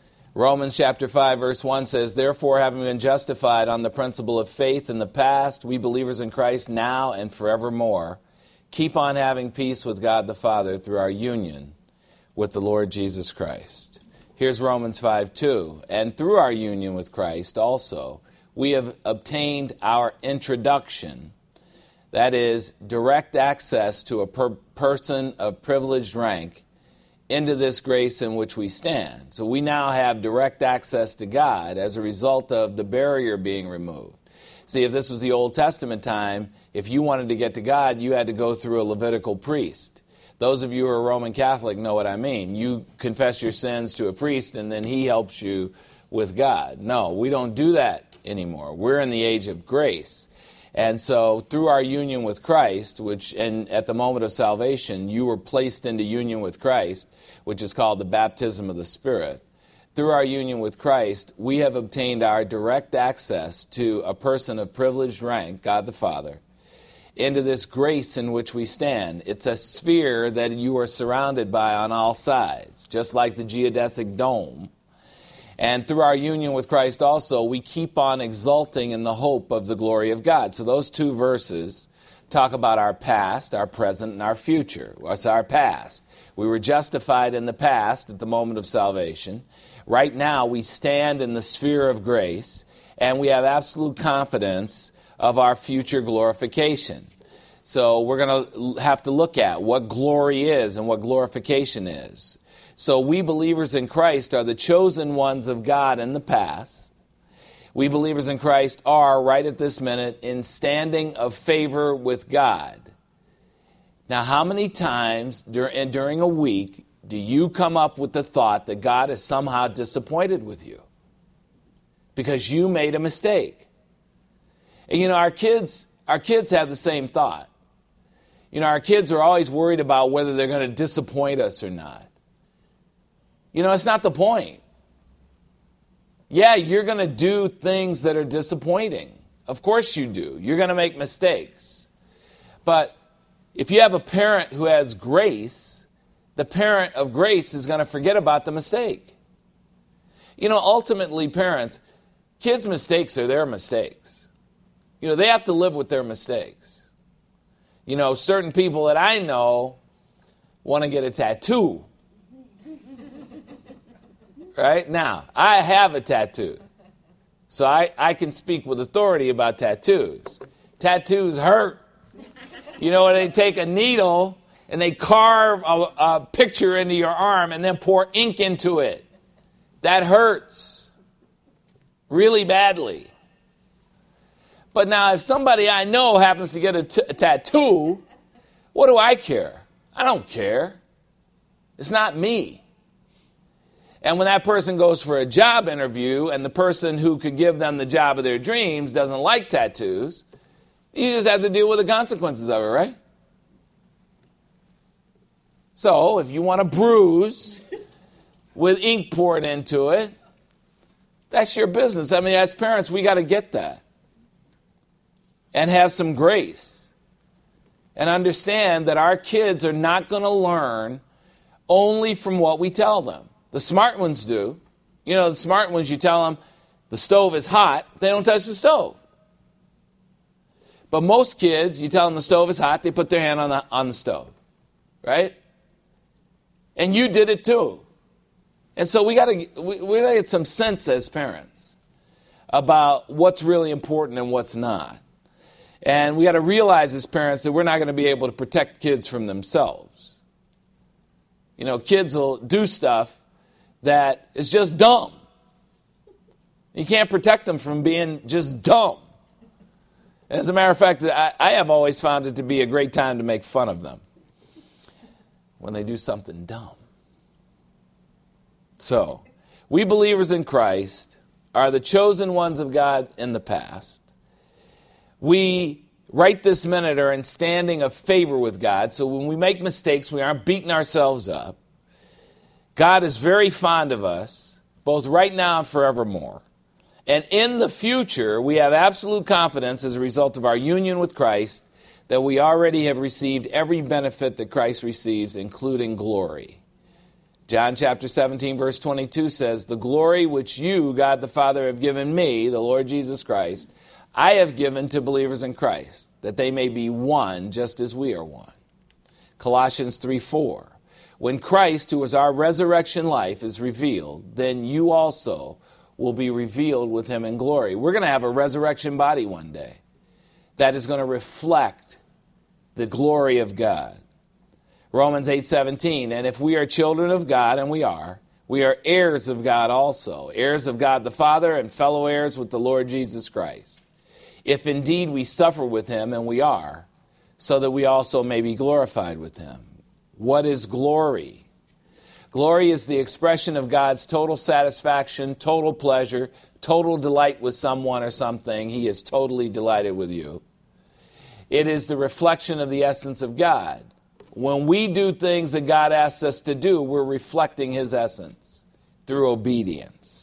Romans chapter 5 verse 1 says, "Therefore, having been justified on the principle of faith in the past, we believers in Christ now and forevermore keep on having peace with God the Father through our union with the Lord Jesus Christ." Here's Romans 5:2. "And through our union with Christ also, we have obtained our introduction," that is, direct access to a person of privileged rank, "into this grace in which we stand." So we now have direct access to God as a result of the barrier being removed. See, if this was the Old Testament time, if you wanted to get to God, you had to go through a Levitical priest. Those of you who are Roman Catholic know what I mean. You confess your sins to a priest and then he helps you with God. No, we don't do that anymore. We're in the age of grace. And so through our union with Christ, and at the moment of salvation, you were placed into union with Christ, which is called the baptism of the Spirit. Through our union with Christ, we have obtained our direct access to a person of privileged rank, God the Father, into this grace in which we stand. It's a sphere that you are surrounded by on all sides, just like the geodesic dome. And through our union with Christ also, we keep on exulting in the hope of the glory of God. So those two verses talk about our past, our present, and our future. What's our past? We were justified in the past at the moment of salvation. Right now, we stand in the sphere of grace, and we have absolute confidence of our future glorification. So we're going to have to look at what glory is and what glorification is. So we believers in Christ are the chosen ones of God in the past. We believers in Christ are, right at this minute, in standing of favor with God. Now, how many times during a week do you come up with the thought that God is somehow disappointed with you because you made a mistake? And you know, our kids have the same thought. You know, our kids are always worried about whether they're going to disappoint us or not. You know, it's not the point. Yeah, you're going to do things that are disappointing. Of course you do. You're going to make mistakes. But if you have a parent who has grace, the parent of grace is going to forget about the mistake. You know, ultimately, parents, kids' mistakes are their mistakes. You know, they have to live with their mistakes. You know, certain people that I know want to get a tattoo. Right? Now, I have a tattoo. So I can speak with authority about tattoos. Tattoos hurt. You know, they take a needle and they carve a picture into your arm and then pour ink into it. That hurts really badly. But now, if somebody I know happens to get a tattoo, what do I care? I don't care. It's not me. And when that person goes for a job interview and the person who could give them the job of their dreams doesn't like tattoos, you just have to deal with the consequences of it, right? So if you want a bruise with ink poured into it, that's your business. I mean, as parents, we got to get that and have some grace and understand that our kids are not going to learn only from what we tell them. The smart ones do. You know, the smart ones, you tell them the stove is hot, they don't touch the stove. But most kids, you tell them the stove is hot, they put their hand on the stove, right? And you did it too. And so we got to get some sense as parents about what's really important and what's not. And we got to realize as parents that we're not going to be able to protect kids from themselves. You know, kids will do stuff that is just dumb. You can't protect them from being just dumb. As a matter of fact, I have always found it to be a great time to make fun of them when they do something dumb. So, we believers in Christ are the chosen ones of God in the past. We right this minute are in standing of favor with God. So when we make mistakes, we aren't beating ourselves up. God is very fond of us, both right now and forevermore. And in the future, we have absolute confidence as a result of our union with Christ that we already have received every benefit that Christ receives, including glory. John chapter 17, verse 22 says, "The glory which you, God the Father, have given me, the Lord Jesus Christ, I have given to believers in Christ, that they may be one just as we are one." Colossians 3:4, "When Christ, who is our resurrection life, is revealed, then you also will be revealed with him in glory." We're going to have a resurrection body one day that is going to reflect the glory of God. Romans 8:17, "And if we are children of God," and we are heirs of God also, heirs of God the Father and fellow heirs with the Lord Jesus Christ. If indeed we suffer with him, and we are, so that we also may be glorified with him. What is glory? Glory is the expression of God's total satisfaction, total pleasure, total delight with someone or something. He is totally delighted with you. It is the reflection of the essence of God. When we do things that God asks us to do, we're reflecting his essence through obedience.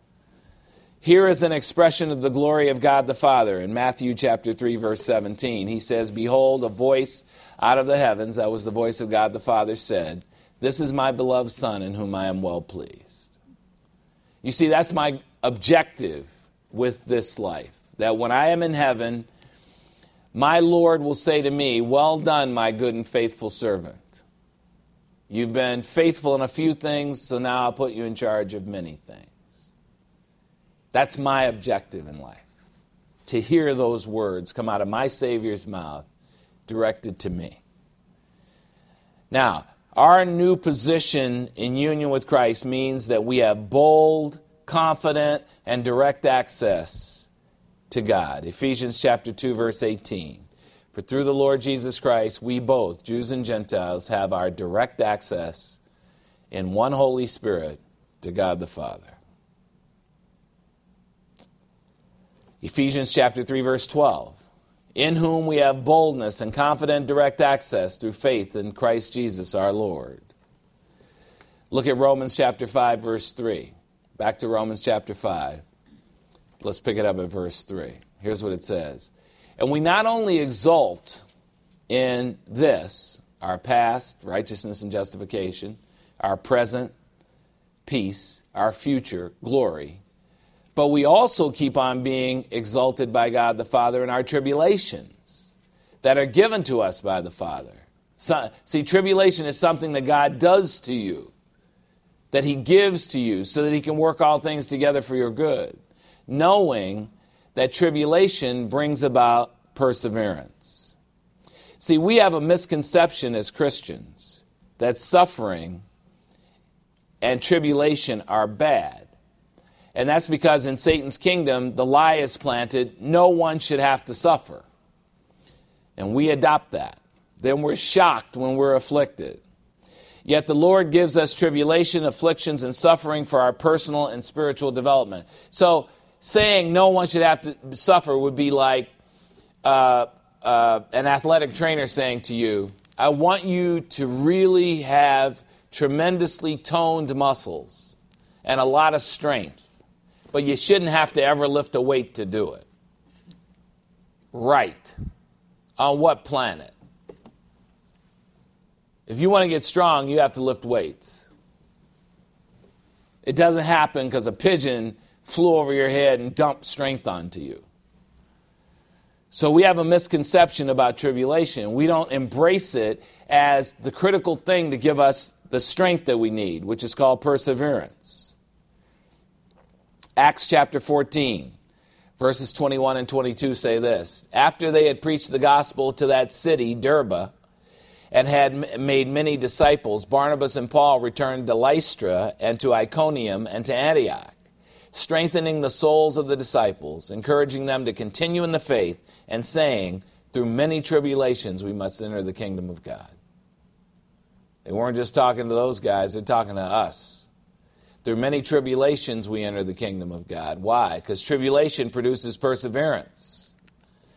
Here is an expression of the glory of God the Father in Matthew chapter 3, verse 17. He says, "Behold, a voice out of the heavens," that was the voice of God the Father, said, "This is my beloved Son in whom I am well pleased." You see, that's my objective with this life, that when I am in heaven, my Lord will say to me, "Well done, my good and faithful servant. You've been faithful in a few things, so now I'll put you in charge of many things." That's my objective in life, to hear those words come out of my Savior's mouth directed to me. Now, our new position in union with Christ means that we have bold, confident, and direct access to God. Ephesians chapter 2, verse 18. "For through the Lord Jesus Christ, we both, Jews and Gentiles, have our direct access in one Holy Spirit to God the Father." Ephesians chapter 3, verse 12. "In whom we have boldness and confident direct access through faith in Christ Jesus our Lord." Look at Romans chapter 5, verse 3. Back to Romans chapter 5. Let's pick it up at verse 3. Here's what it says. "And we not only exult in this, our past, righteousness and justification, our present, peace, our future, glory, but we also keep on being exalted by God the Father in our tribulations that are given to us by the Father." See, tribulation is something that God does to you, that he gives to you so that he can work all things together for your good, knowing that tribulation brings about perseverance. See, we have a misconception as Christians that suffering and tribulation are bad. And that's because in Satan's kingdom, the lie is planted, no one should have to suffer. And we adopt that. Then we're shocked when we're afflicted. Yet the Lord gives us tribulation, afflictions, and suffering for our personal and spiritual development. So saying no one should have to suffer would be like an athletic trainer saying to you, "I want you to really have tremendously toned muscles and a lot of strength. But you shouldn't have to ever lift a weight to do it." Right. On what planet? If you want to get strong, you have to lift weights. It doesn't happen because a pigeon flew over your head and dumped strength onto you. So we have a misconception about tribulation. We don't embrace it as the critical thing to give us the strength that we need, which is called perseverance. Acts chapter 14, verses 21 and 22 say this. "After they had preached the gospel to that city, Derbe, and had made many disciples, Barnabas and Paul returned to Lystra and to Iconium and to Antioch, strengthening the souls of the disciples, encouraging them to continue in the faith, and saying, 'Through many tribulations we must enter the kingdom of God.'" They weren't just talking to those guys, they're talking to us. Through many tribulations we enter the kingdom of God. Why? Because tribulation produces perseverance.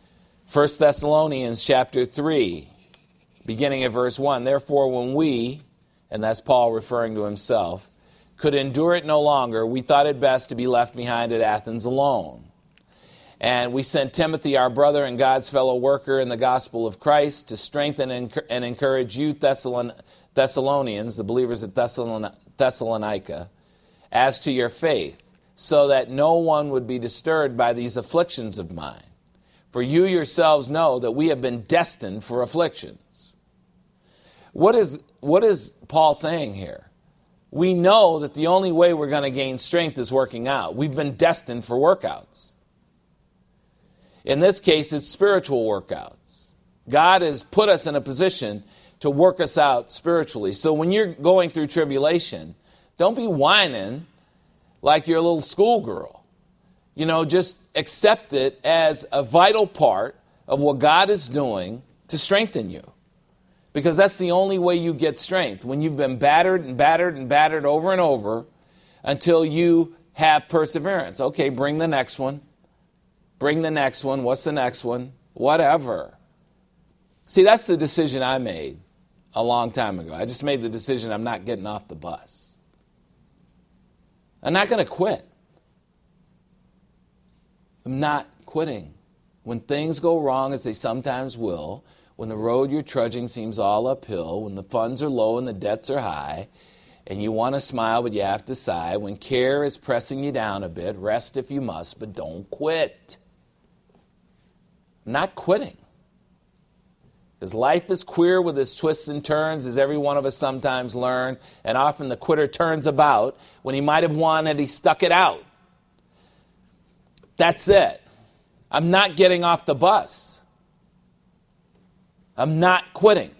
1 Thessalonians chapter 3, beginning at verse 1. Therefore, when we, and that's Paul referring to himself, could endure it no longer, we thought it best to be left behind at Athens alone. And we sent Timothy, our brother and God's fellow worker in the gospel of Christ, to strengthen and encourage you Thessalonians, the believers at Thessalonica, as to your faith, so that no one would be disturbed by these afflictions of mine. For you yourselves know that we have been destined for afflictions. What is Paul saying here? We know that the only way we're going to gain strength is working out. We've been destined for workouts. In this case, it's spiritual workouts. God has put us in a position to work us out spiritually. So when you're going through tribulation, don't be whining like you're a little schoolgirl. Just accept it as a vital part of what God is doing to strengthen you. Because that's the only way you get strength. When you've been battered and battered and battered over and over until you have perseverance. Okay, bring the next one. Bring the next one. What's the next one? Whatever. See, that's the decision I made a long time ago. I just made the decision I'm not getting off the bus. I'm not going to quit. I'm not quitting. When things go wrong, as they sometimes will, when the road you're trudging seems all uphill, when the funds are low and the debts are high, and you want to smile but you have to sigh, when care is pressing you down a bit, rest if you must, but don't quit. I'm not quitting. Because life is queer with its twists and turns, as every one of us sometimes learn, and often the quitter turns about when he might have won and he stuck it out. That's it. I'm not getting off the bus. I'm not quitting.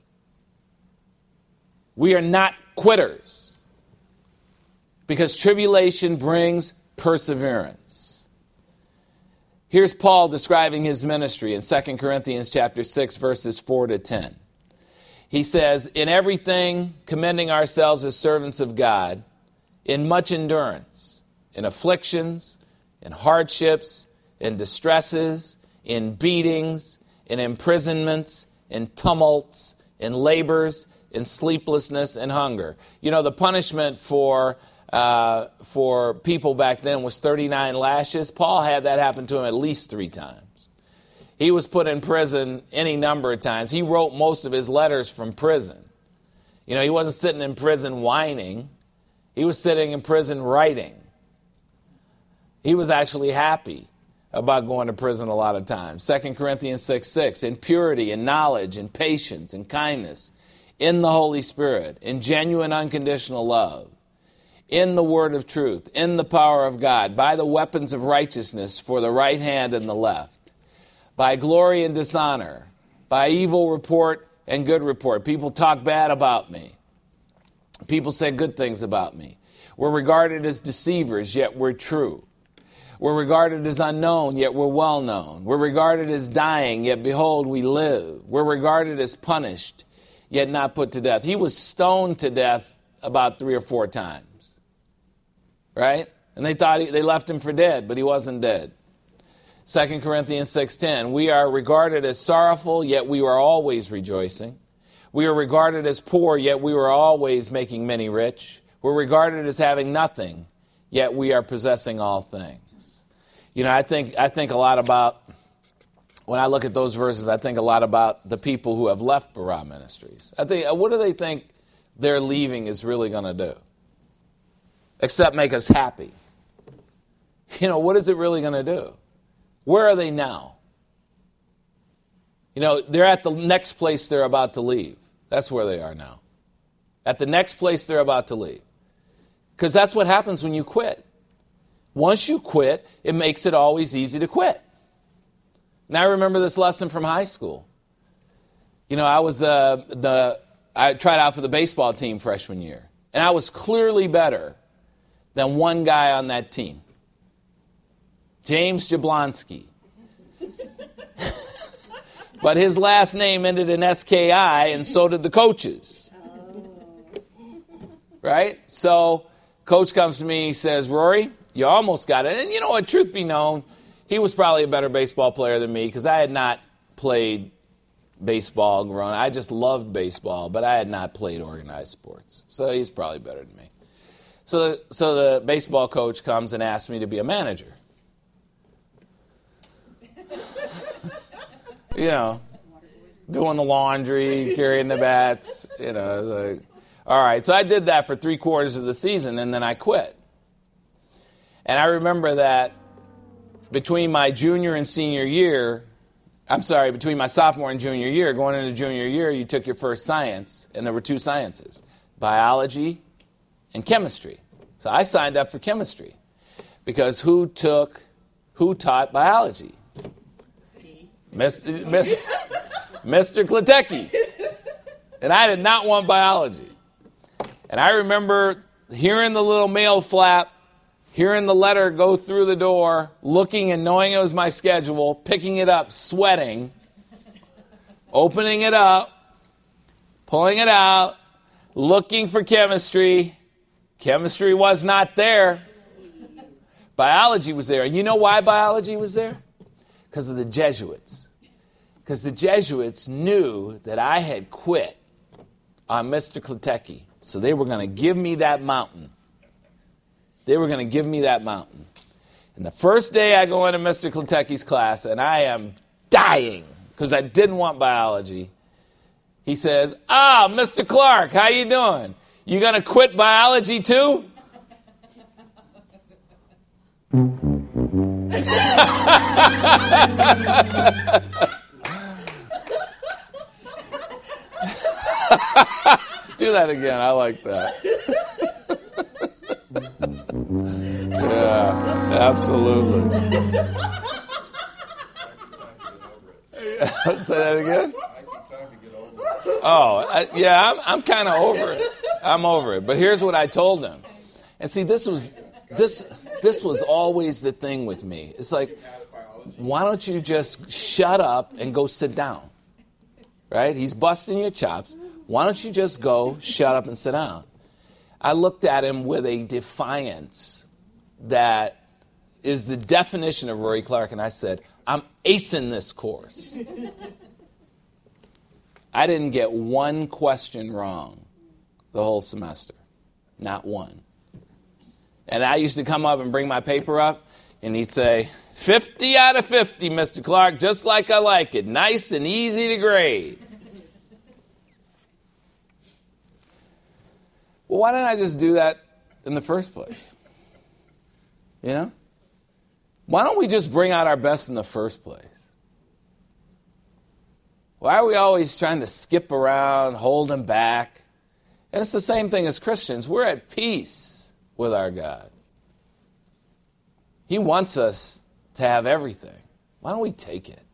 We are not quitters. Because tribulation brings perseverance. Here's Paul describing his ministry in 2 Corinthians chapter 6, verses 4 to 10. He says, in everything, commending ourselves as servants of God, in much endurance, in afflictions, in hardships, in distresses, in beatings, in imprisonments, in tumults, in labors, in sleeplessness, and hunger. The punishment for people back then was 39 lashes. Paul had that happen to him at least 3 times. He was put in prison any number of times. He wrote most of his letters from prison. He wasn't sitting in prison whining. He was sitting in prison writing. He was actually happy about going to prison a lot of times. 2 Corinthians 6:6, in purity, in knowledge, in patience, in kindness, in the Holy Spirit, in genuine unconditional love, in the word of truth, in the power of God, by the weapons of righteousness for the right hand and the left, by glory and dishonor, by evil report and good report. People talk bad about me. People say good things about me. We're regarded as deceivers, yet we're true. We're regarded as unknown, yet we're well known. We're regarded as dying, yet behold, we live. We're regarded as punished, yet not put to death. He was stoned to death about 3 or 4 times. Right? And they thought they left him for dead, but he wasn't dead. 2 Corinthians 6:10, we are regarded as sorrowful, yet we are always rejoicing. We are regarded as poor, yet we are always making many rich. We're regarded as having nothing, yet we are possessing all things. I think a lot about, when I look at those verses, I think a lot about the people who have left Barah Ministries. I think, what do they think their leaving is really going to do? Except make us happy. What is it really going to do? Where are they now? They're at the next place they're about to leave. That's where they are now. At the next place they're about to leave. Because that's what happens when you quit. Once you quit, it makes it always easy to quit. And I remember this lesson from high school. I tried out for the baseball team freshman year. And I was clearly better than one guy on that team. James Jablonski. But his last name ended in S-K-I, and so did the coaches. Right? So, coach comes to me, he says, Rory, you almost got it. And truth be known, he was probably a better baseball player than me because I had not played baseball growing up. I just loved baseball, but I had not played organized sports. So he's probably better than me. So the baseball coach comes and asks me to be a manager. You know, doing the laundry, carrying the bats, you know. Like, all right, so I did that for 3/4 of the season, and then I quit. And I remember that between my junior and senior year, between my sophomore and junior year, going into junior year, you took your first science, and there were 2 sciences, biology and chemistry. So I signed up for chemistry because who taught biology? Mr. Kletecki. And I did not want biology. And I remember hearing the little mail flap, hearing the letter go through the door, looking and knowing it was my schedule, picking it up, sweating, opening it up, pulling it out, looking for chemistry. Chemistry was not there. Biology was there. And you know why biology was there? Because of the Jesuits. Because the Jesuits knew that I had quit on Mr. Kletecki. So they were going to give me that mountain. They were going to give me that mountain. And the first day I go into Mr. Kletecki's class, and I am dying because I didn't want biology. He says, Mr. Clark, how you doing? You going to quit biology too? Do that again. I like that. Yeah, absolutely. Say that again? I'm kind of over it. I'm over it. But here's what I told him. And see, this was always the thing with me. It's like, why don't you just shut up and go sit down? Right? He's busting your chops. Why don't you just go, shut up, and sit down? I looked at him with a defiance that is the definition of Rory Clark, and I said, I'm acing this course. I didn't get one question wrong the whole semester. Not one. And I used to come up and bring my paper up, and he'd say, 50 out of 50, Mr. Clark, just like I like it. Nice and easy to grade. Well, why didn't I just do that in the first place? You know? Why don't we just bring out our best in the first place? Why are we always trying to skip around, hold them back? And it's the same thing as Christians. We're at peace with our God. He wants us to have everything. Why don't we take it?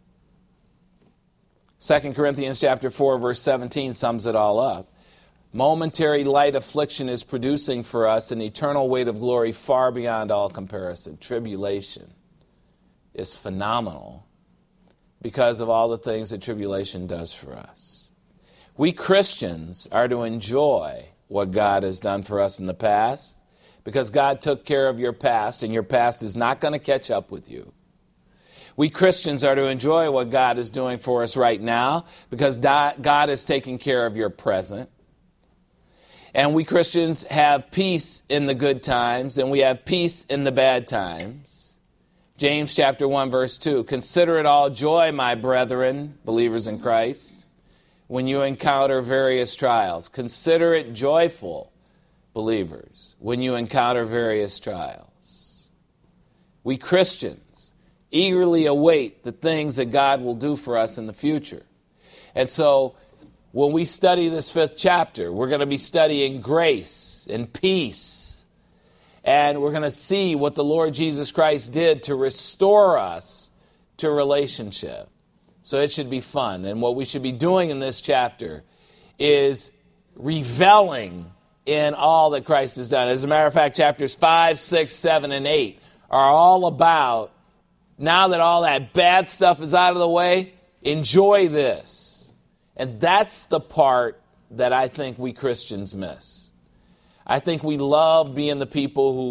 2 Corinthians chapter 4, verse 17 sums it all up. Momentary light affliction is producing for us an eternal weight of glory far beyond all comparison. Tribulation is phenomenal because of all the things that tribulation does for us. We Christians are to enjoy what God has done for us in the past because God took care of your past, and your past is not going to catch up with you. We Christians are to enjoy what God is doing for us right now because God is taking care of your present. And we Christians have peace in the good times, and we have peace in the bad times. James chapter 1, verse 2, consider it all joy, my brethren, believers in Christ, when you encounter various trials. Consider it joyful, believers, when you encounter various trials. We Christians eagerly await the things that God will do for us in the future. And so, when we study this 5th chapter, we're going to be studying grace and peace. And we're going to see what the Lord Jesus Christ did to restore us to relationship. So it should be fun. And what we should be doing in this chapter is reveling in all that Christ has done. As a matter of fact, chapters 5, 6, 7, and 8 are all about, now that all that bad stuff is out of the way, enjoy this. And that's the part that I think we Christians miss. I think we love being the people who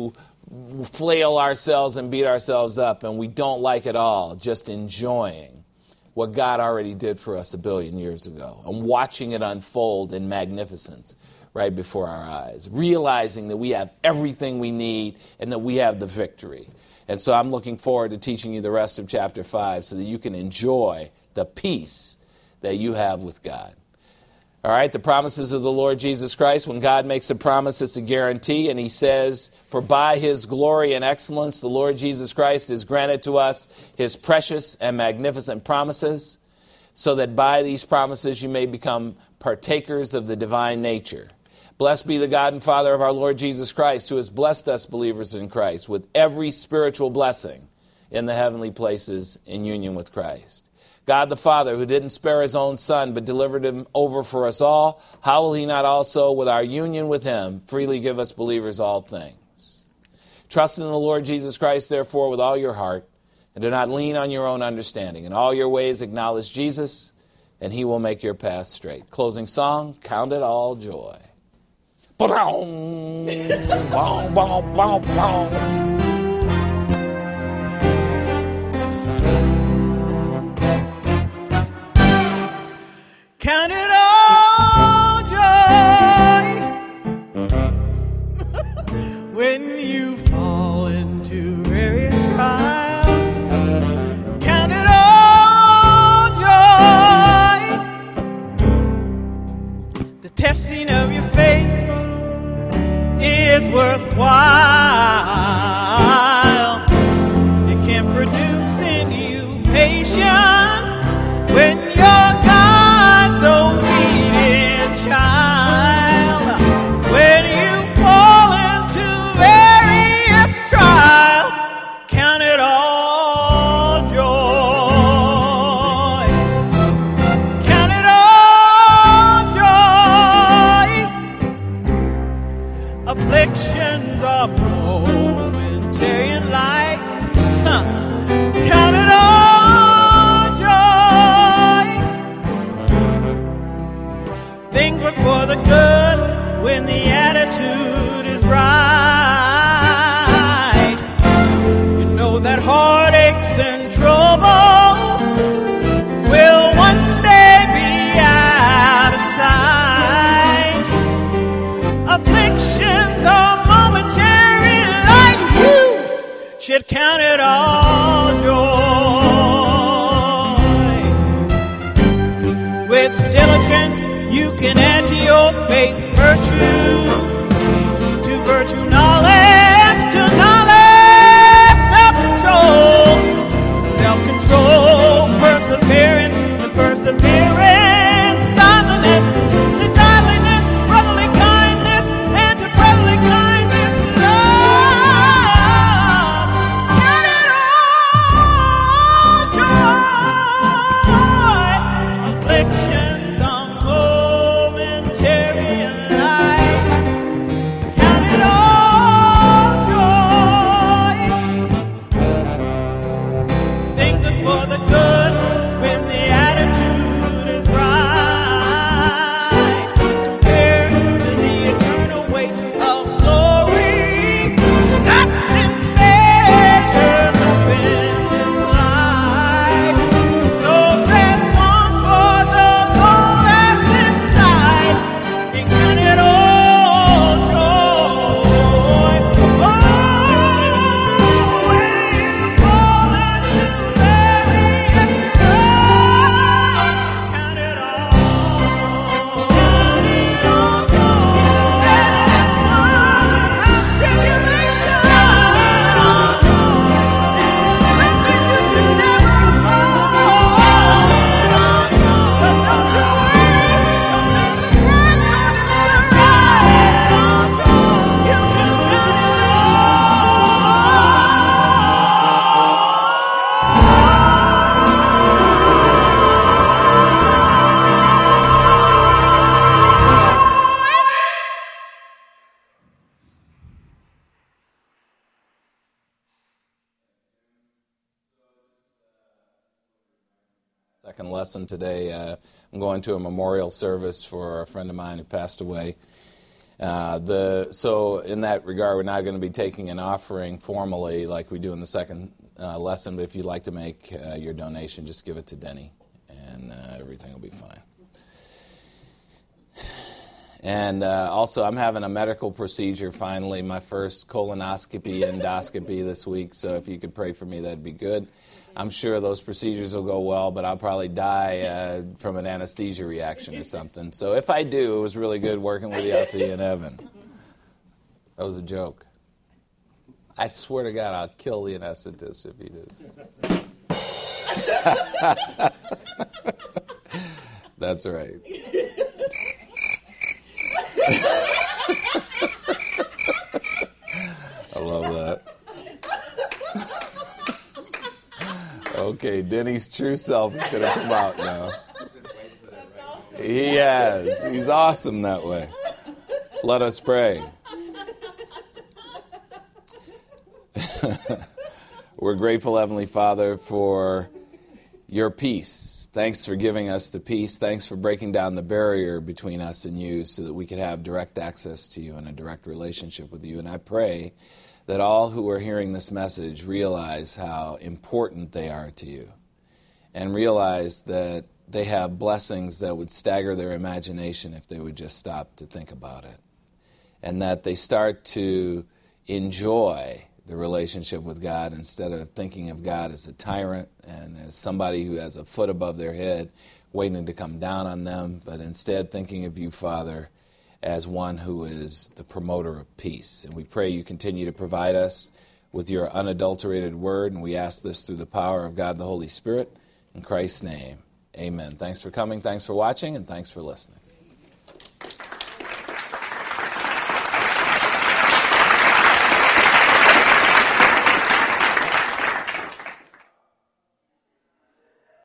flail ourselves and beat ourselves up, and we don't like it all, just enjoying what God already did for us 1 billion years ago and watching it unfold in magnificence right before our eyes, realizing that we have everything we need and that we have the victory. And so I'm looking forward to teaching you the rest of chapter 5 so that you can enjoy the peace that you have with God. All right, the promises of the Lord Jesus Christ. When God makes a promise, it's a guarantee, and he says, for by his glory and excellence, the Lord Jesus Christ has granted to us his precious and magnificent promises, so that by these promises you may become partakers of the divine nature. Blessed be the God and Father of our Lord Jesus Christ, who has blessed us believers in Christ with every spiritual blessing in the heavenly places in union with Christ. God the Father, who didn't spare his own Son, but delivered him over for us all, how will he not also, with our union with him, freely give us believers all things? Trust in the Lord Jesus Christ, therefore, with all your heart, and do not lean on your own understanding. In all your ways acknowledge Jesus, and he will make your path straight. Closing song, Count It All Joy. Ba-dum, bom, bom, bom, bom. Count it all joy when you fall into various trials. Count it all joy. The testing of your faith is worthwhile. It can produce in you patience when you're God's obedient child. When you fall into various trials, count it all joy. Count it all joy. Afflictions are momentary in life. Count it all joy. Things work for the good when the attitude is right. You know that heartaches and troubles will one day be out of sight. Afflictions are momentary like you should count it all joy. With diligence you can add to your faith virtue, to virtue knowledge, to knowledge self-control, to self-control perseverance, to perseverance godliness, to godliness brotherly kindness, and to brotherly kindness love. Count it all joy. Afflictions are momentary in life. Count it all joy. Things are for the good when the attitude is right. Compared to the eternal weight of glory, nothing measures up in this life. So press on toward the goal that's inside and count it all joy. Oh, when you fall into various trials, count it all. Count it all joy. That is one of tribulation. Something you could never avoid. But don't you worry, don't be surprised when it's arrives. You can count it Second lesson today. I'm going to a memorial service for a friend of mine who passed away So in that regard, we're not going to be taking an offering formally like we do in the second lesson, but if you'd like to make your donation, just give it to Denny, and everything will be fine. And also, I'm having a medical procedure finally, my first colonoscopy, endoscopy this week, so if you could pray for me, that'd be good. I'm sure those procedures will go well, but I'll probably die from an anesthesia reaction or something. So if I do, it was really good working with Yossi and Evan. That was a joke. I swear to God, I'll kill the anesthetist if he does. That's right. I love that. Okay, Denny's true self is going to come out now. He has. He's awesome that way. Let us pray. We're grateful, Heavenly Father, for your peace. Thanks for giving us the peace. Thanks for breaking down the barrier between us and you so that we could have direct access to you and a direct relationship with you. And I pray that all who are hearing this message realize how important they are to you and realize that they have blessings that would stagger their imagination if they would just stop to think about it, and that they start to enjoy the relationship with God instead of thinking of God as a tyrant and as somebody who has a foot above their head waiting to come down on them, but instead thinking of you, Father, as one who is the promoter of peace. And we pray you continue to provide us with your unadulterated word, and we ask this through the power of God the Holy Spirit. In Christ's name, amen. Thanks for coming, thanks for watching, and thanks for listening.